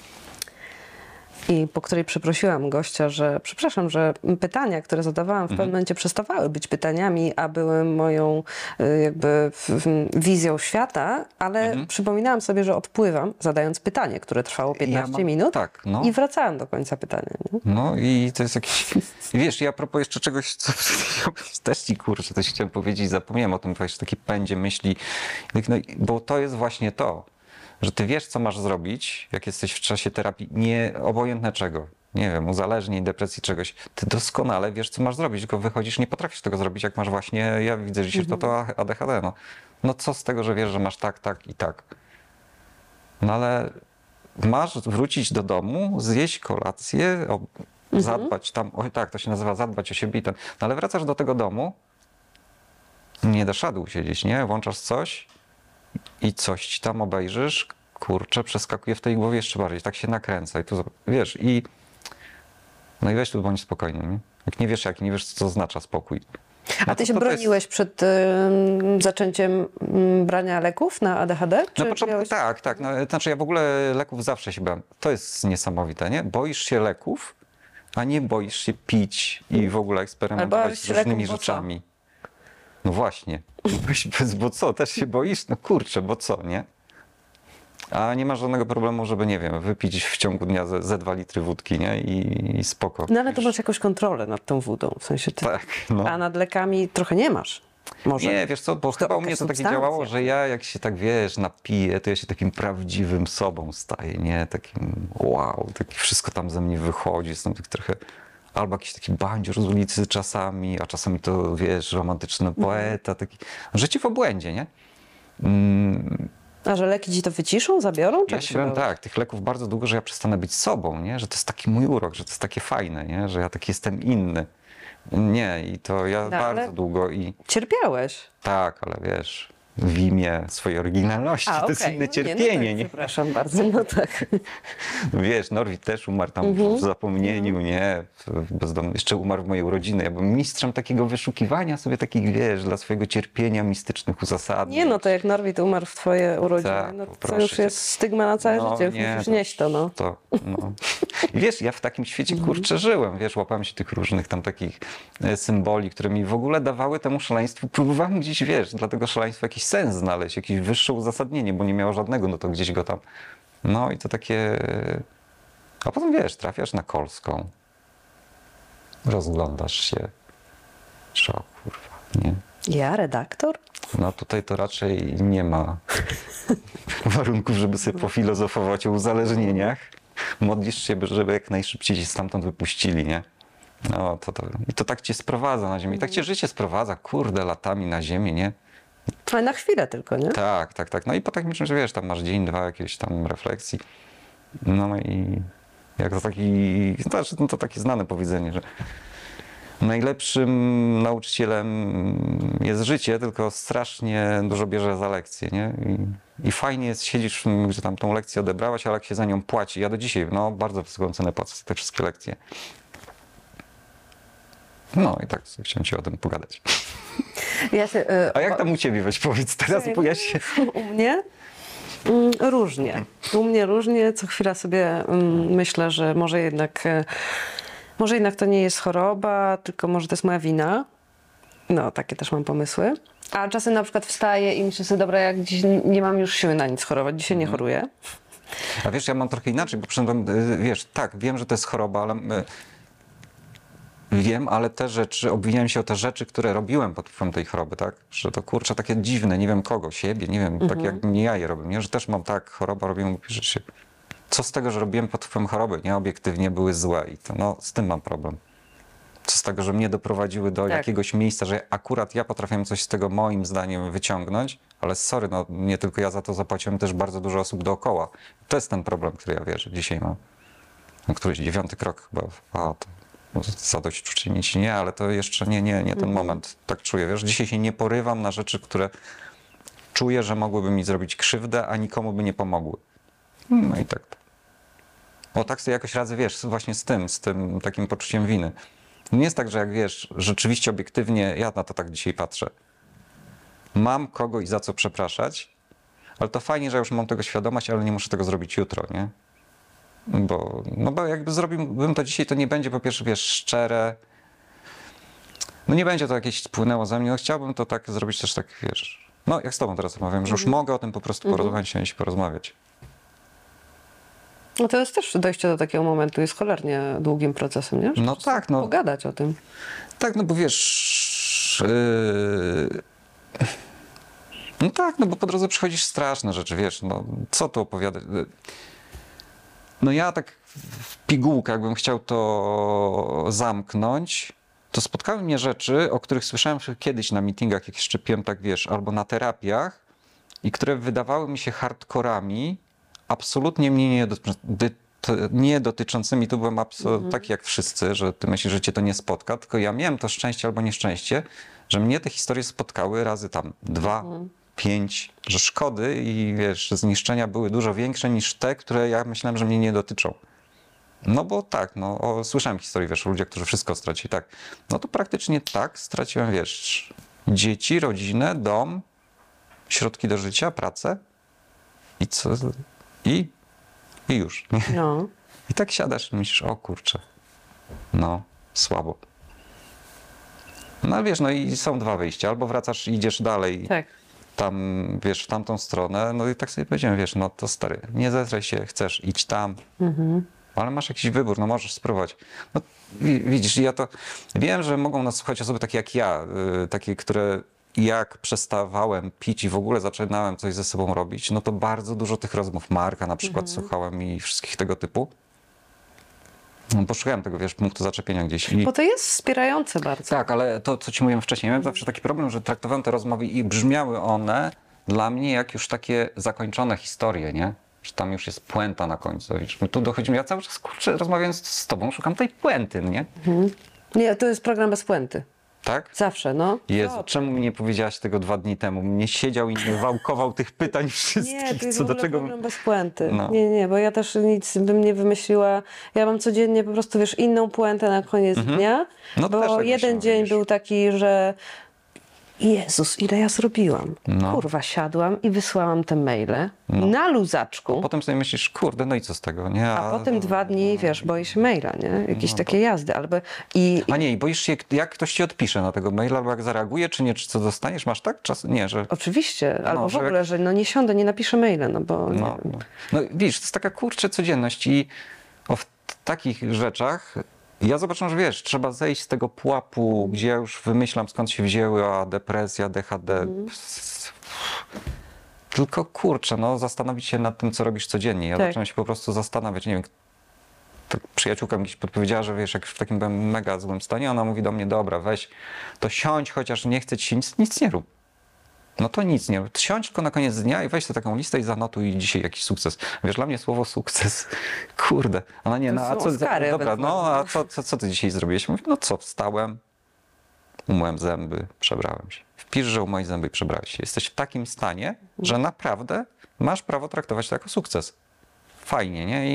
i po której przeprosiłam gościa, że przepraszam, że pytania, które zadawałam w pewnym momencie przestawały być pytaniami, a były moją jakby wizją świata, ale przypominałam sobie, że odpływam, zadając pytanie, które trwało 15 minut tak, no. i wracałam do końca pytania. Nie? No i to jest jakiś... Wiesz, ja a propos jeszcze czegoś, co też ci kurczę, coś chciałem powiedzieć, zapomniałem o tym, właśnie taki pędzie myśli, no, bo to jest właśnie to, że ty wiesz, co masz zrobić, jak jesteś w czasie terapii, nie obojętne czego. Nie wiem, uzależnień, depresji, czegoś. Ty doskonale wiesz, co masz zrobić, tylko wychodzisz, nie potrafisz tego zrobić, jak masz właśnie, ja widzę dzisiaj, to ADHD, no. No co z tego, że wiesz, że masz tak, tak i tak. No ale masz wrócić do domu, zjeść kolację, zadbać tam, oj tak, to się nazywa zadbać o siebie i ten. No ale wracasz do tego domu, nie dasz rady usiedzieć, nie? Włączasz coś i coś ci tam obejrzysz, kurczę, przeskakuje w tej głowie jeszcze bardziej, tak się nakręca i tu, wiesz, no i weź tu bądź spokojny, nie? Jak nie wiesz, co to oznacza spokój. A ty się to broniłeś przed zaczęciem brania leków na ADHD? Na początku tak. No, znaczy ja w ogóle leków zawsze się bałem. To jest niesamowite, nie? Boisz się leków, a nie boisz się pić i w ogóle eksperymentować z różnymi rzeczami. No właśnie. Bo co? Też się boisz? No kurczę, bo co, nie? A nie masz żadnego problemu, żeby, nie wiem, wypić w ciągu dnia ze 2 litry wódki, nie? I spoko. No ale to masz jakąś kontrolę nad tą wódą, w sensie ty. Tak, no. A nad lekami trochę nie masz. Może. Nie, wiesz co, bo chyba u mnie to takie działało, że ja jak się tak, wiesz, napiję, to ja się takim prawdziwym sobą staję, nie? Takim wow, takie wszystko tam ze mnie wychodzi, jestem tak trochę albo jakiś taki bandzior z ulicy czasami, a czasami to, wiesz, romantyczny poeta, taki życie w obłędzie, nie? A że leki ci to wyciszą, zabiorą? Ja się bałem tak, tych leków bardzo długo, że ja przestanę być sobą, nie? Że to jest taki mój urok, że to jest takie fajne, nie? Że ja taki jestem inny. Nie, i to ja bardzo długo i... Cierpiałeś. Tak, ale wiesz, w imię swojej oryginalności, to jest inne cierpienie, nie? Przepraszam bardzo, no tak. Wiesz, Norwid też umarł tam w zapomnieniu, nie? Bezdomny. Jeszcze umarł w mojej urodziny. Ja byłem mistrzem takiego wyszukiwania sobie takich, wiesz, dla swojego cierpienia mistycznych uzasadnień. Nie, no to jak Norwid umarł w twoje urodziny, Tak, no to proszę już cię. jest stygma na całe życie, musisz nieść to, no. No. I wiesz, ja w takim świecie, kurczę, żyłem, wiesz, łapałem się tych różnych tam takich symboli, które mi w ogóle dawały temu szaleństwu. Próbowałem gdzieś, wiesz, dla tego szaleństwa jakiś sens znaleźć, jakieś wyższe uzasadnienie, bo nie miało żadnego, no to gdzieś go tam. No i to takie... A potem, wiesz, trafiasz na Kolską, rozglądasz się, o kurwa, nie? Ja, redaktor? No tutaj to raczej nie ma warunków, żeby sobie pofilozofować o uzależnieniach. Modlisz się, żeby jak najszybciej cię stamtąd wypuścili, nie? No i to tak cię sprowadza na ziemię. I tak cię życie sprowadza, kurde, latami na ziemię, nie? Ale na chwilę tylko, nie? Tak. No i po takim czymś, wiesz, tam masz dzień, 2 jakiejś tam refleksji. No i jak to taki, znaczy, no to takie znane powiedzenie, że najlepszym nauczycielem jest życie, tylko strasznie dużo bierze za lekcje, nie? I fajnie jest siedzieć, gdzie tam tą lekcję odebrałaś, ale jak się za nią płaci. Ja do dzisiaj, no, bardzo wysoką cenę płacę za te wszystkie lekcje. No i tak chciałem ci o tym pogadać. A jak tam u ciebie, weź powiedz teraz, bo ja się... U mnie? Różnie. U mnie różnie. Co chwila sobie myślę, że może jednak to nie jest choroba, tylko może to jest moja wina. No, takie też mam pomysły. A czasem na przykład wstaję i myślę sobie, dobra, jak dziś nie mam już siły na nic chorować, dzisiaj nie choruję. A wiesz, ja mam trochę inaczej, bo wiesz, tak, wiem, że to jest choroba, ale wiem, ale te rzeczy, obwiniałem się o te rzeczy, które robiłem pod wpływem tej choroby, tak? Że to kurczę takie dziwne, nie wiem kogo, siebie, nie wiem, tak jak nie ja je robię, nie? Że też mam tak, choroba, robiłem głupie rzeczy. Co z tego, że robiłem pod wpływem choroby, nie? Obiektywnie były złe i to, no, z tym mam problem. Co z tego, że mnie doprowadziły do jakiegoś miejsca, że akurat ja potrafiłem coś z tego moim zdaniem wyciągnąć, ale sorry, no nie tylko ja za to zapłaciłem, też bardzo dużo osób dookoła. To jest ten problem, który ja wierzę, dzisiaj mam. No, któryś 9 krok chyba, to zadośćuczynić nie, ale to jeszcze nie ten moment. Tak czuję, wiesz, dzisiaj się nie porywam na rzeczy, które czuję, że mogłyby mi zrobić krzywdę, a nikomu by nie pomogły. No i tak. O, tak sobie jakoś radzę, wiesz, właśnie z tym takim poczuciem winy. Nie jest tak, że jak wiesz, rzeczywiście obiektywnie, ja na to tak dzisiaj patrzę. Mam kogoś za co przepraszać, ale to fajnie, że już mam tego świadomość, ale nie muszę tego zrobić jutro, nie? Bo jakby zrobiłbym to dzisiaj, to nie będzie po pierwsze, wiesz, szczere. No nie będzie to jakieś spłynęło ze mnie. No chciałbym to tak zrobić też tak, wiesz. No jak z tobą teraz rozmawiam, że już mogę o tym po prostu porozmawiać się i porozmawiać. No to jest też dojście do takiego momentu, jest cholernie długim procesem, nie? Że no tak, no. Pogadać o tym. Tak, no bo wiesz, No tak, no bo po drodze przychodzisz straszne rzeczy, wiesz, no co tu opowiadać? No ja tak w pigułkę, jakbym chciał to zamknąć, to spotkały mnie rzeczy, o których słyszałem kiedyś na meetingach, jak jeszcze piłem, tak wiesz, albo na terapiach i które wydawały mi się hardkorami, absolutnie mnie nie dotyczącymi, tu byłem taki jak wszyscy, że ty myślisz, że cię to nie spotka, tylko ja miałem to szczęście albo nieszczęście, że mnie te historie spotkały razy tam 2, 5, że szkody i wiesz, zniszczenia były dużo większe niż te, które ja myślałem, że mnie nie dotyczą. No bo tak, no słyszałem historię, wiesz, o ludziach, którzy wszystko stracili, tak. No to praktycznie tak, straciłem, wiesz, dzieci, rodzinę, dom, środki do życia, pracę i co? I już. Nie? No. I tak siadasz i myślisz, o kurczę, no słabo. No wiesz, no i są dwa wyjścia, albo wracasz i idziesz dalej, Tak. tam, wiesz, w tamtą stronę, no i tak sobie powiedziałem, wiesz, no to stary, nie zetraj się, chcesz, idź tam, ale masz jakiś wybór, no możesz spróbować. No widzisz, ja to wiem, że mogą nas słuchać osoby takie jak ja, takie, które jak przestawałem pić i w ogóle zaczynałem coś ze sobą robić, no to bardzo dużo tych rozmów Marka na przykład słuchałem i wszystkich tego typu. No, poszukałem tego, wiesz, punktu zaczepienia gdzieś. Bo to jest wspierające bardzo. Tak, ale to, co ci mówiłem wcześniej, miałem zawsze taki problem, że traktowałem te rozmowy i brzmiały one dla mnie jak już takie zakończone historie, nie? Że tam już jest puenta na końcu. Wiesz, my tu dochodzimy, ja cały czas, kurczę, rozmawiając z tobą, szukam tej puenty, nie? Nie, to jest program bez puenty. Tak? Zawsze, no. Jezu, No, czemu mi nie powiedziałaś tego 2 dni temu? Nie siedział i nie wałkował tych pytań wszystkich, Nie, to jest co w do ogóle czego... program bez puenty. No. Nie, bo ja też nic bym nie wymyśliła. Ja mam codziennie po prostu, wiesz, inną puentę na koniec dnia, No też bo tak jeden myślałem, dzień widzisz. był taki, że Jezus, ile ja zrobiłam. No. Kurwa, siadłam i wysłałam te maile na luzaczku. Potem sobie myślisz, kurde, no i co z tego, nie? A potem 2 dni, wiesz, boję się maila, nie? Jakieś No takie jazdy, albo i A nie, i boisz się, jak ktoś ci odpisze na tego maila, albo jak zareaguje, czy nie, czy co dostaniesz, masz tak? Czas? Nie, że... oczywiście, albo w że jak- ogóle, że no nie siądę, nie napiszę maila, no bo nie No, wiem. no widzisz, to jest taka kurczę codzienność i w takich rzeczach ja zobaczyłem, że wiesz, trzeba zejść z tego pułapu, gdzie ja już wymyślam skąd się wzięła depresja, DHD. Tylko kurczę, no zastanowić się nad tym, co robisz codziennie. Ja Tak. zacząłem się po prostu zastanawiać, nie wiem, tak przyjaciółka mi gdzieś podpowiedziała, że wiesz, jak w takim byłem mega złym stanie, ona mówi do mnie, dobra, weź, to siądź, chociaż nie chce ci się nic nie rób. No to nic nie. Siądź tylko na koniec dnia i weź sobie taką listę i zanotuj dzisiaj jakiś sukces. Wiesz, dla mnie słowo sukces, kurde. Ona nie, To no a są co, Oscary dobra, no a ewentualnie. co ty dzisiaj zrobiłeś? Mówię, no co, wstałem, umyłem zęby, przebrałem się. Wpisz, że umyłeś zęby i przebrałeś się. Jesteś w takim stanie, że naprawdę masz prawo traktować to jako sukces. Fajnie, nie?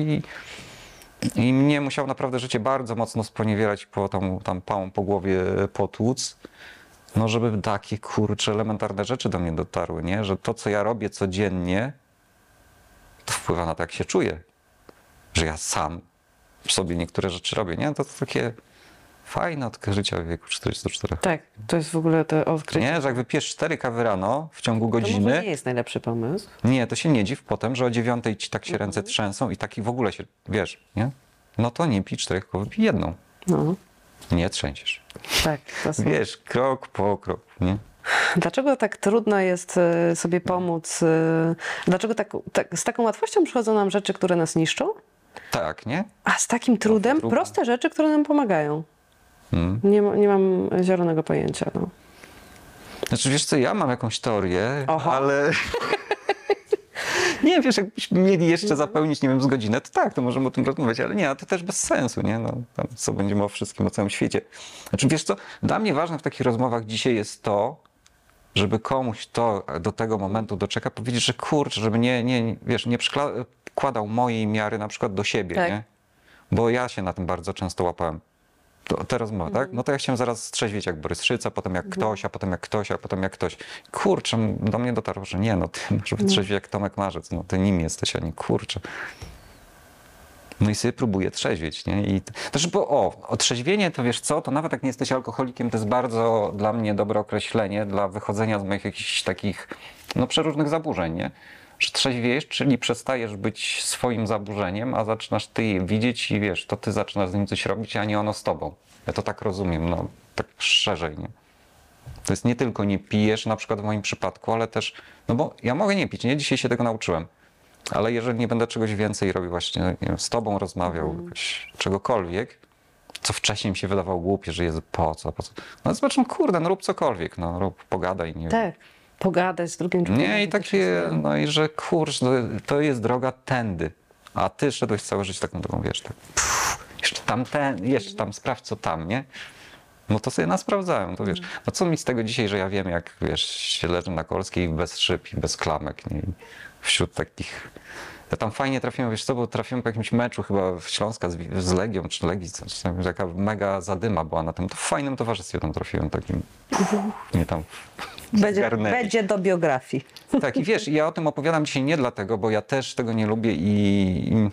I mnie musiało naprawdę życie bardzo mocno sponiewierać, tam pałą po głowie potłuc. No, żeby takie, kurcze, elementarne rzeczy do mnie dotarły, nie? Że to, co ja robię codziennie, to wpływa na to, jak się czuję. Że ja sam w sobie niektóre rzeczy robię, nie? To takie fajne odkrycia w wieku 44. Tak, to jest w ogóle to odkrycie. Nie, że jak wypijesz 4 kawy rano w ciągu To może godziny, nie jest najlepszy pomysł. nie, to się nie dziw potem, że o 9 ci tak się ręce trzęsą i taki w ogóle się, wiesz, nie? No to nie pij 4, tylko wypij 1. No, Nie trzęsiesz. tak. To są... Wiesz, krok po kroku, nie? Dlaczego tak trudno jest sobie pomóc? Dlaczego z taką łatwością przychodzą nam rzeczy, które nas niszczą? Tak, nie? A z takim trudem trudno. proste rzeczy, które nam pomagają. Mm. Nie mam zielonego pojęcia. No. Znaczy, wiesz co, ja mam jakąś teorię, Oho. ale... Nie, wiesz, jakbyśmy mieli jeszcze zapełnić, nie wiem, z godzinę, to tak, to możemy o tym rozmawiać, ale nie, a to też bez sensu, nie? No, tam co będziemy o wszystkim, o całym świecie. Znaczy, wiesz co, dla mnie ważne w takich rozmowach dzisiaj jest to, żeby komuś to do tego momentu doczeka, powiedzieć, że kurczę, żeby wiesz, nie przykładał mojej miary na przykład do siebie, Tak. nie? Bo ja się na tym bardzo często łapałem. Te rozmowy, tak? No to ja chciałem zaraz strzeźwieć jak Borys Szyca, potem jak ktoś, a potem jak ktoś, a potem jak ktoś. Kurczę, do mnie dotarło, że nie, no ty masz wytrzeźwieć jak Tomek Marzec, no ty nim jesteś, a nie kurczę. No i sobie próbuję trzeźwieć, nie? I też, bo otrzeźwienie to wiesz co, to nawet jak nie jesteś alkoholikiem, to jest bardzo dla mnie dobre określenie dla wychodzenia z moich jakichś takich, no przeróżnych zaburzeń, nie? Że trzeźwiejesz, czyli przestajesz być swoim zaburzeniem, a zaczynasz ty je widzieć i wiesz, to ty zaczynasz z nim coś robić, a nie ono z tobą. Ja to tak rozumiem, no tak szerzej, nie? To jest nie tylko nie pijesz, na przykład w moim przypadku, ale też, no bo ja mogę nie pić, nie? Dzisiaj się tego nauczyłem. Ale jeżeli nie będę czegoś więcej robił, właśnie nie wiem, z tobą rozmawiał, jakoś, czegokolwiek, co wcześniej mi się wydawało głupie, że jest po co? No zobacz, no kurde, no rób cokolwiek, no rób, pogadaj, nie wiem. Tak, pogadać z drugim człowiekiem. Nie, i takie, no i że kurczę, to jest droga tędy, a ty szedłeś całe życie taką drogą, wiesz, tak, jeszcze tam sprawdź co tam, nie? No to sobie nasprawdzałem, to wiesz, no co mi z tego dzisiaj, że ja wiem, jak, wiesz, się leżę na Kolskiej bez szyb i bez klamek, nie? I wśród takich... Ja tam fajnie trafiłem, wiesz co, bo trafiłem po jakimś meczu chyba w Śląska z Legią, czy Legii, coś tam, taka mega zadyma była na tym, to w fajnym towarzystwie tam trafiłem, takim, nie tam... Będzie do biografii. Tak, i wiesz, ja o tym opowiadam dzisiaj nie dlatego, bo ja też tego nie lubię i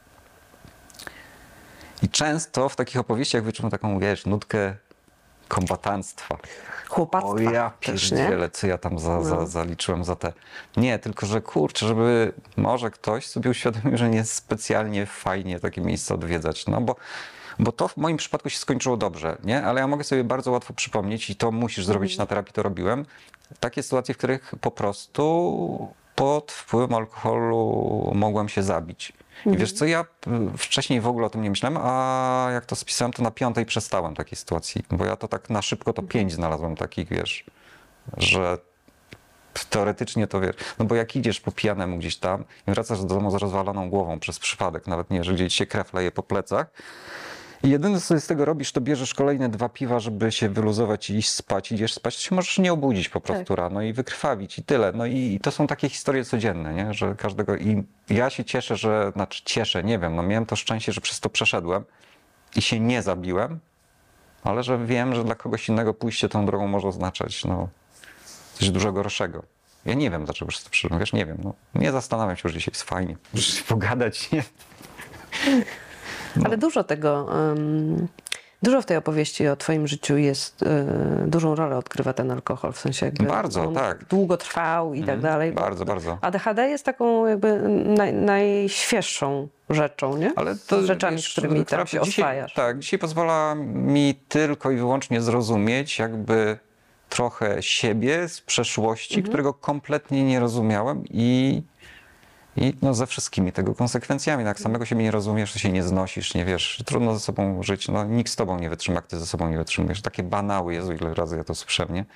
często w takich opowieściach wyczuwam taką, wiesz, nutkę kombatanstwa. Chłopactwa O ja też, nie? pierdzielę, co ja tam zaliczyłem za te... Nie, tylko że kurczę, żeby może ktoś sobie uświadomił, że nie jest specjalnie fajnie takie miejsce odwiedzać, no bo to w moim przypadku się skończyło dobrze, nie? Ale ja mogę sobie bardzo łatwo przypomnieć i to musisz zrobić na terapii, to robiłem. Takie sytuacje, w których po prostu pod wpływem alkoholu mogłem się zabić. I wiesz co, ja wcześniej w ogóle o tym nie myślałem, a jak to spisałem, to na 5 przestałem takiej sytuacji, bo ja to tak na szybko to 5 znalazłem takich, wiesz, że teoretycznie to wiesz, no bo jak idziesz po pijanemu gdzieś tam i wracasz do domu z rozwaloną głową przez przypadek, nawet nie, jeżeli ci się krew leje po plecach, i jedyne, co sobie z tego robisz, to bierzesz kolejne 2 piwa, żeby się wyluzować i iść spać. Idziesz spać, to się możesz nie obudzić po prostu rano i wykrwawić i tyle. No i to są takie historie codzienne, nie? Że każdego... I ja się cieszę, że... Znaczy cieszę, nie wiem, no miałem to szczęście, że przez to przeszedłem i się nie zabiłem, ale że wiem, że dla kogoś innego pójście tą drogą może oznaczać, no, coś dużo gorszego. Ja nie wiem, dlaczego przez to przeszedłem, wiesz, nie wiem, no. Nie zastanawiam się, że dzisiaj jest fajnie. Możesz się pogadać, nie? Ale dużo tego, dużo w tej opowieści o twoim życiu jest, dużą rolę odgrywa ten alkohol, w sensie jakby Bardzo, on tak. długo trwał i tak dalej. Bardzo, bardzo. ADHD jest taką jakby najświeższą rzeczą, nie? Ale to, z rzeczami, wiesz, z którymi tam się dzisiaj, oswajasz. tak, dzisiaj pozwala mi tylko i wyłącznie zrozumieć jakby trochę siebie z przeszłości, którego kompletnie nie rozumiałem i no ze wszystkimi tego konsekwencjami. Jak samego siebie nie rozumiesz, to się nie znosisz, nie wiesz, trudno ze sobą żyć, no nikt z tobą nie wytrzyma, jak ty ze sobą nie wytrzymujesz. Takie banały, Jezu, ile razy ja to słyszałem, nie?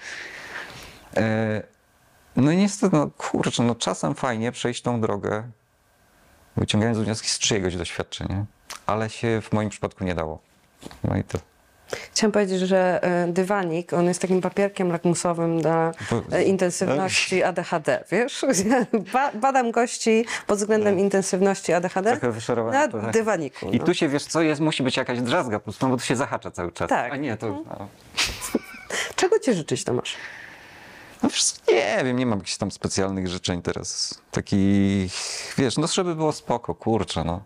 No i niestety, no kurczę, no czasem fajnie przejść tą drogę, wyciągając wnioski z czyjegoś doświadczenia, ale się w moim przypadku nie dało. No i to. Chciałam powiedzieć, że dywanik, on jest takim papierkiem lakmusowym dla intensywności ADHD, wiesz? Badam gości pod względem intensywności ADHD Trochę wyszarowany, na tak. dywaniku. I no. tu się, wiesz co, musi być jakaś drzazga po prostu, bo tu się zahacza cały czas. Tak. A nie, to... No. Czego ci życzyć, Tomasz? No wiesz, nie wiem, nie mam jakichś tam specjalnych życzeń teraz. Takich, wiesz, no żeby było spoko, kurczę, no.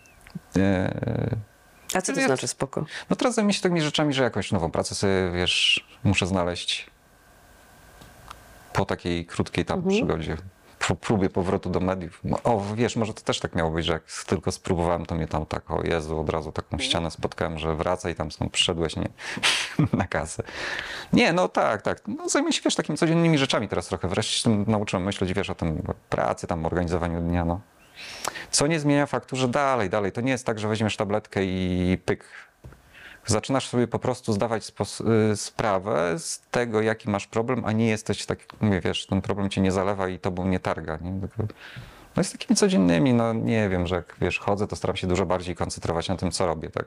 A co to znaczy spoko? No teraz zajmuję się takimi rzeczami, że jakąś nową pracę sobie, wiesz, muszę znaleźć po takiej krótkiej tam przygodzie, po próbie powrotu do mediów. O, wiesz, może to też tak miało być, że jak tylko spróbowałem, to mnie tam tak, o Jezu, od razu taką ścianę spotkałem, że wracaj tam skąd przyszedłeś, nie? Na kasę. Nie, no tak. No zajmuję się, wiesz, takimi codziennymi rzeczami teraz trochę. Wreszcie się tym nauczyłem myśleć, wiesz, o tym pracy, tam organizowaniu dnia, no. Co nie zmienia faktu, że dalej. To nie jest tak, że weźmiesz tabletkę i pyk. Zaczynasz sobie po prostu zdawać sprawę z tego, jaki masz problem, a nie jesteś tak, mówię, wiesz, ten problem cię nie zalewa i tobą nie targa. Nie? Tylko, no jest takimi codziennymi, no nie wiem, że jak, wiesz, chodzę, to staram się dużo bardziej koncentrować na tym, co robię, tak?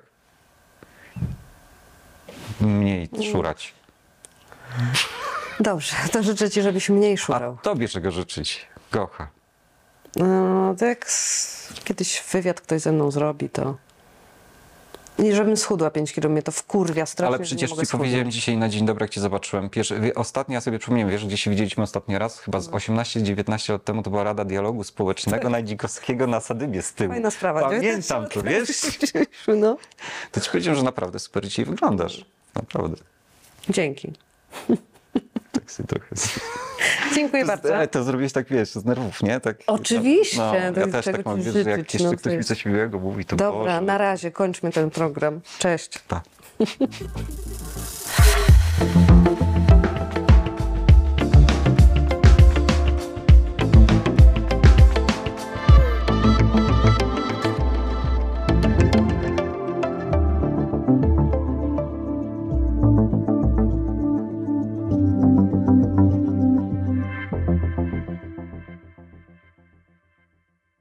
Mniej szurać. Dobrze, to życzę ci, żebyś mniej A szurał. tobie czego życzyć? Kocha. No, to jak kiedyś wywiad ktoś ze mną zrobi, to... I żebym schudła 5 kg, mnie to wkurwia strasznie, Ale przecież że nie ci mogę schudnąć. powiedziałem dzisiaj na dzień dobry, jak cię zobaczyłem. Ostatnio ja sobie przypomniałem, wiesz, gdzie się widzieliśmy ostatni raz? Chyba z 18-19 lat temu to była Rada Dialogu Społecznego na Dzikowskiego na Sadybie z tyłu. Fajna sprawa. Pamiętam to, wiesz? No. To ci powiedziałem, że naprawdę super dzisiaj wyglądasz. Naprawdę. Dzięki. Tak sobie trochę... Dziękuję bardzo. To zrobiłeś tak, wiesz, z nerwów, nie? Tak, Oczywiście. No, to ja jest też czego tak mam, ci wiesz, że jak życzyć, jeszcze no, ktoś to mi coś miłego mówi, to Dobra, Boże. na razie kończmy ten program. Cześć. Pa.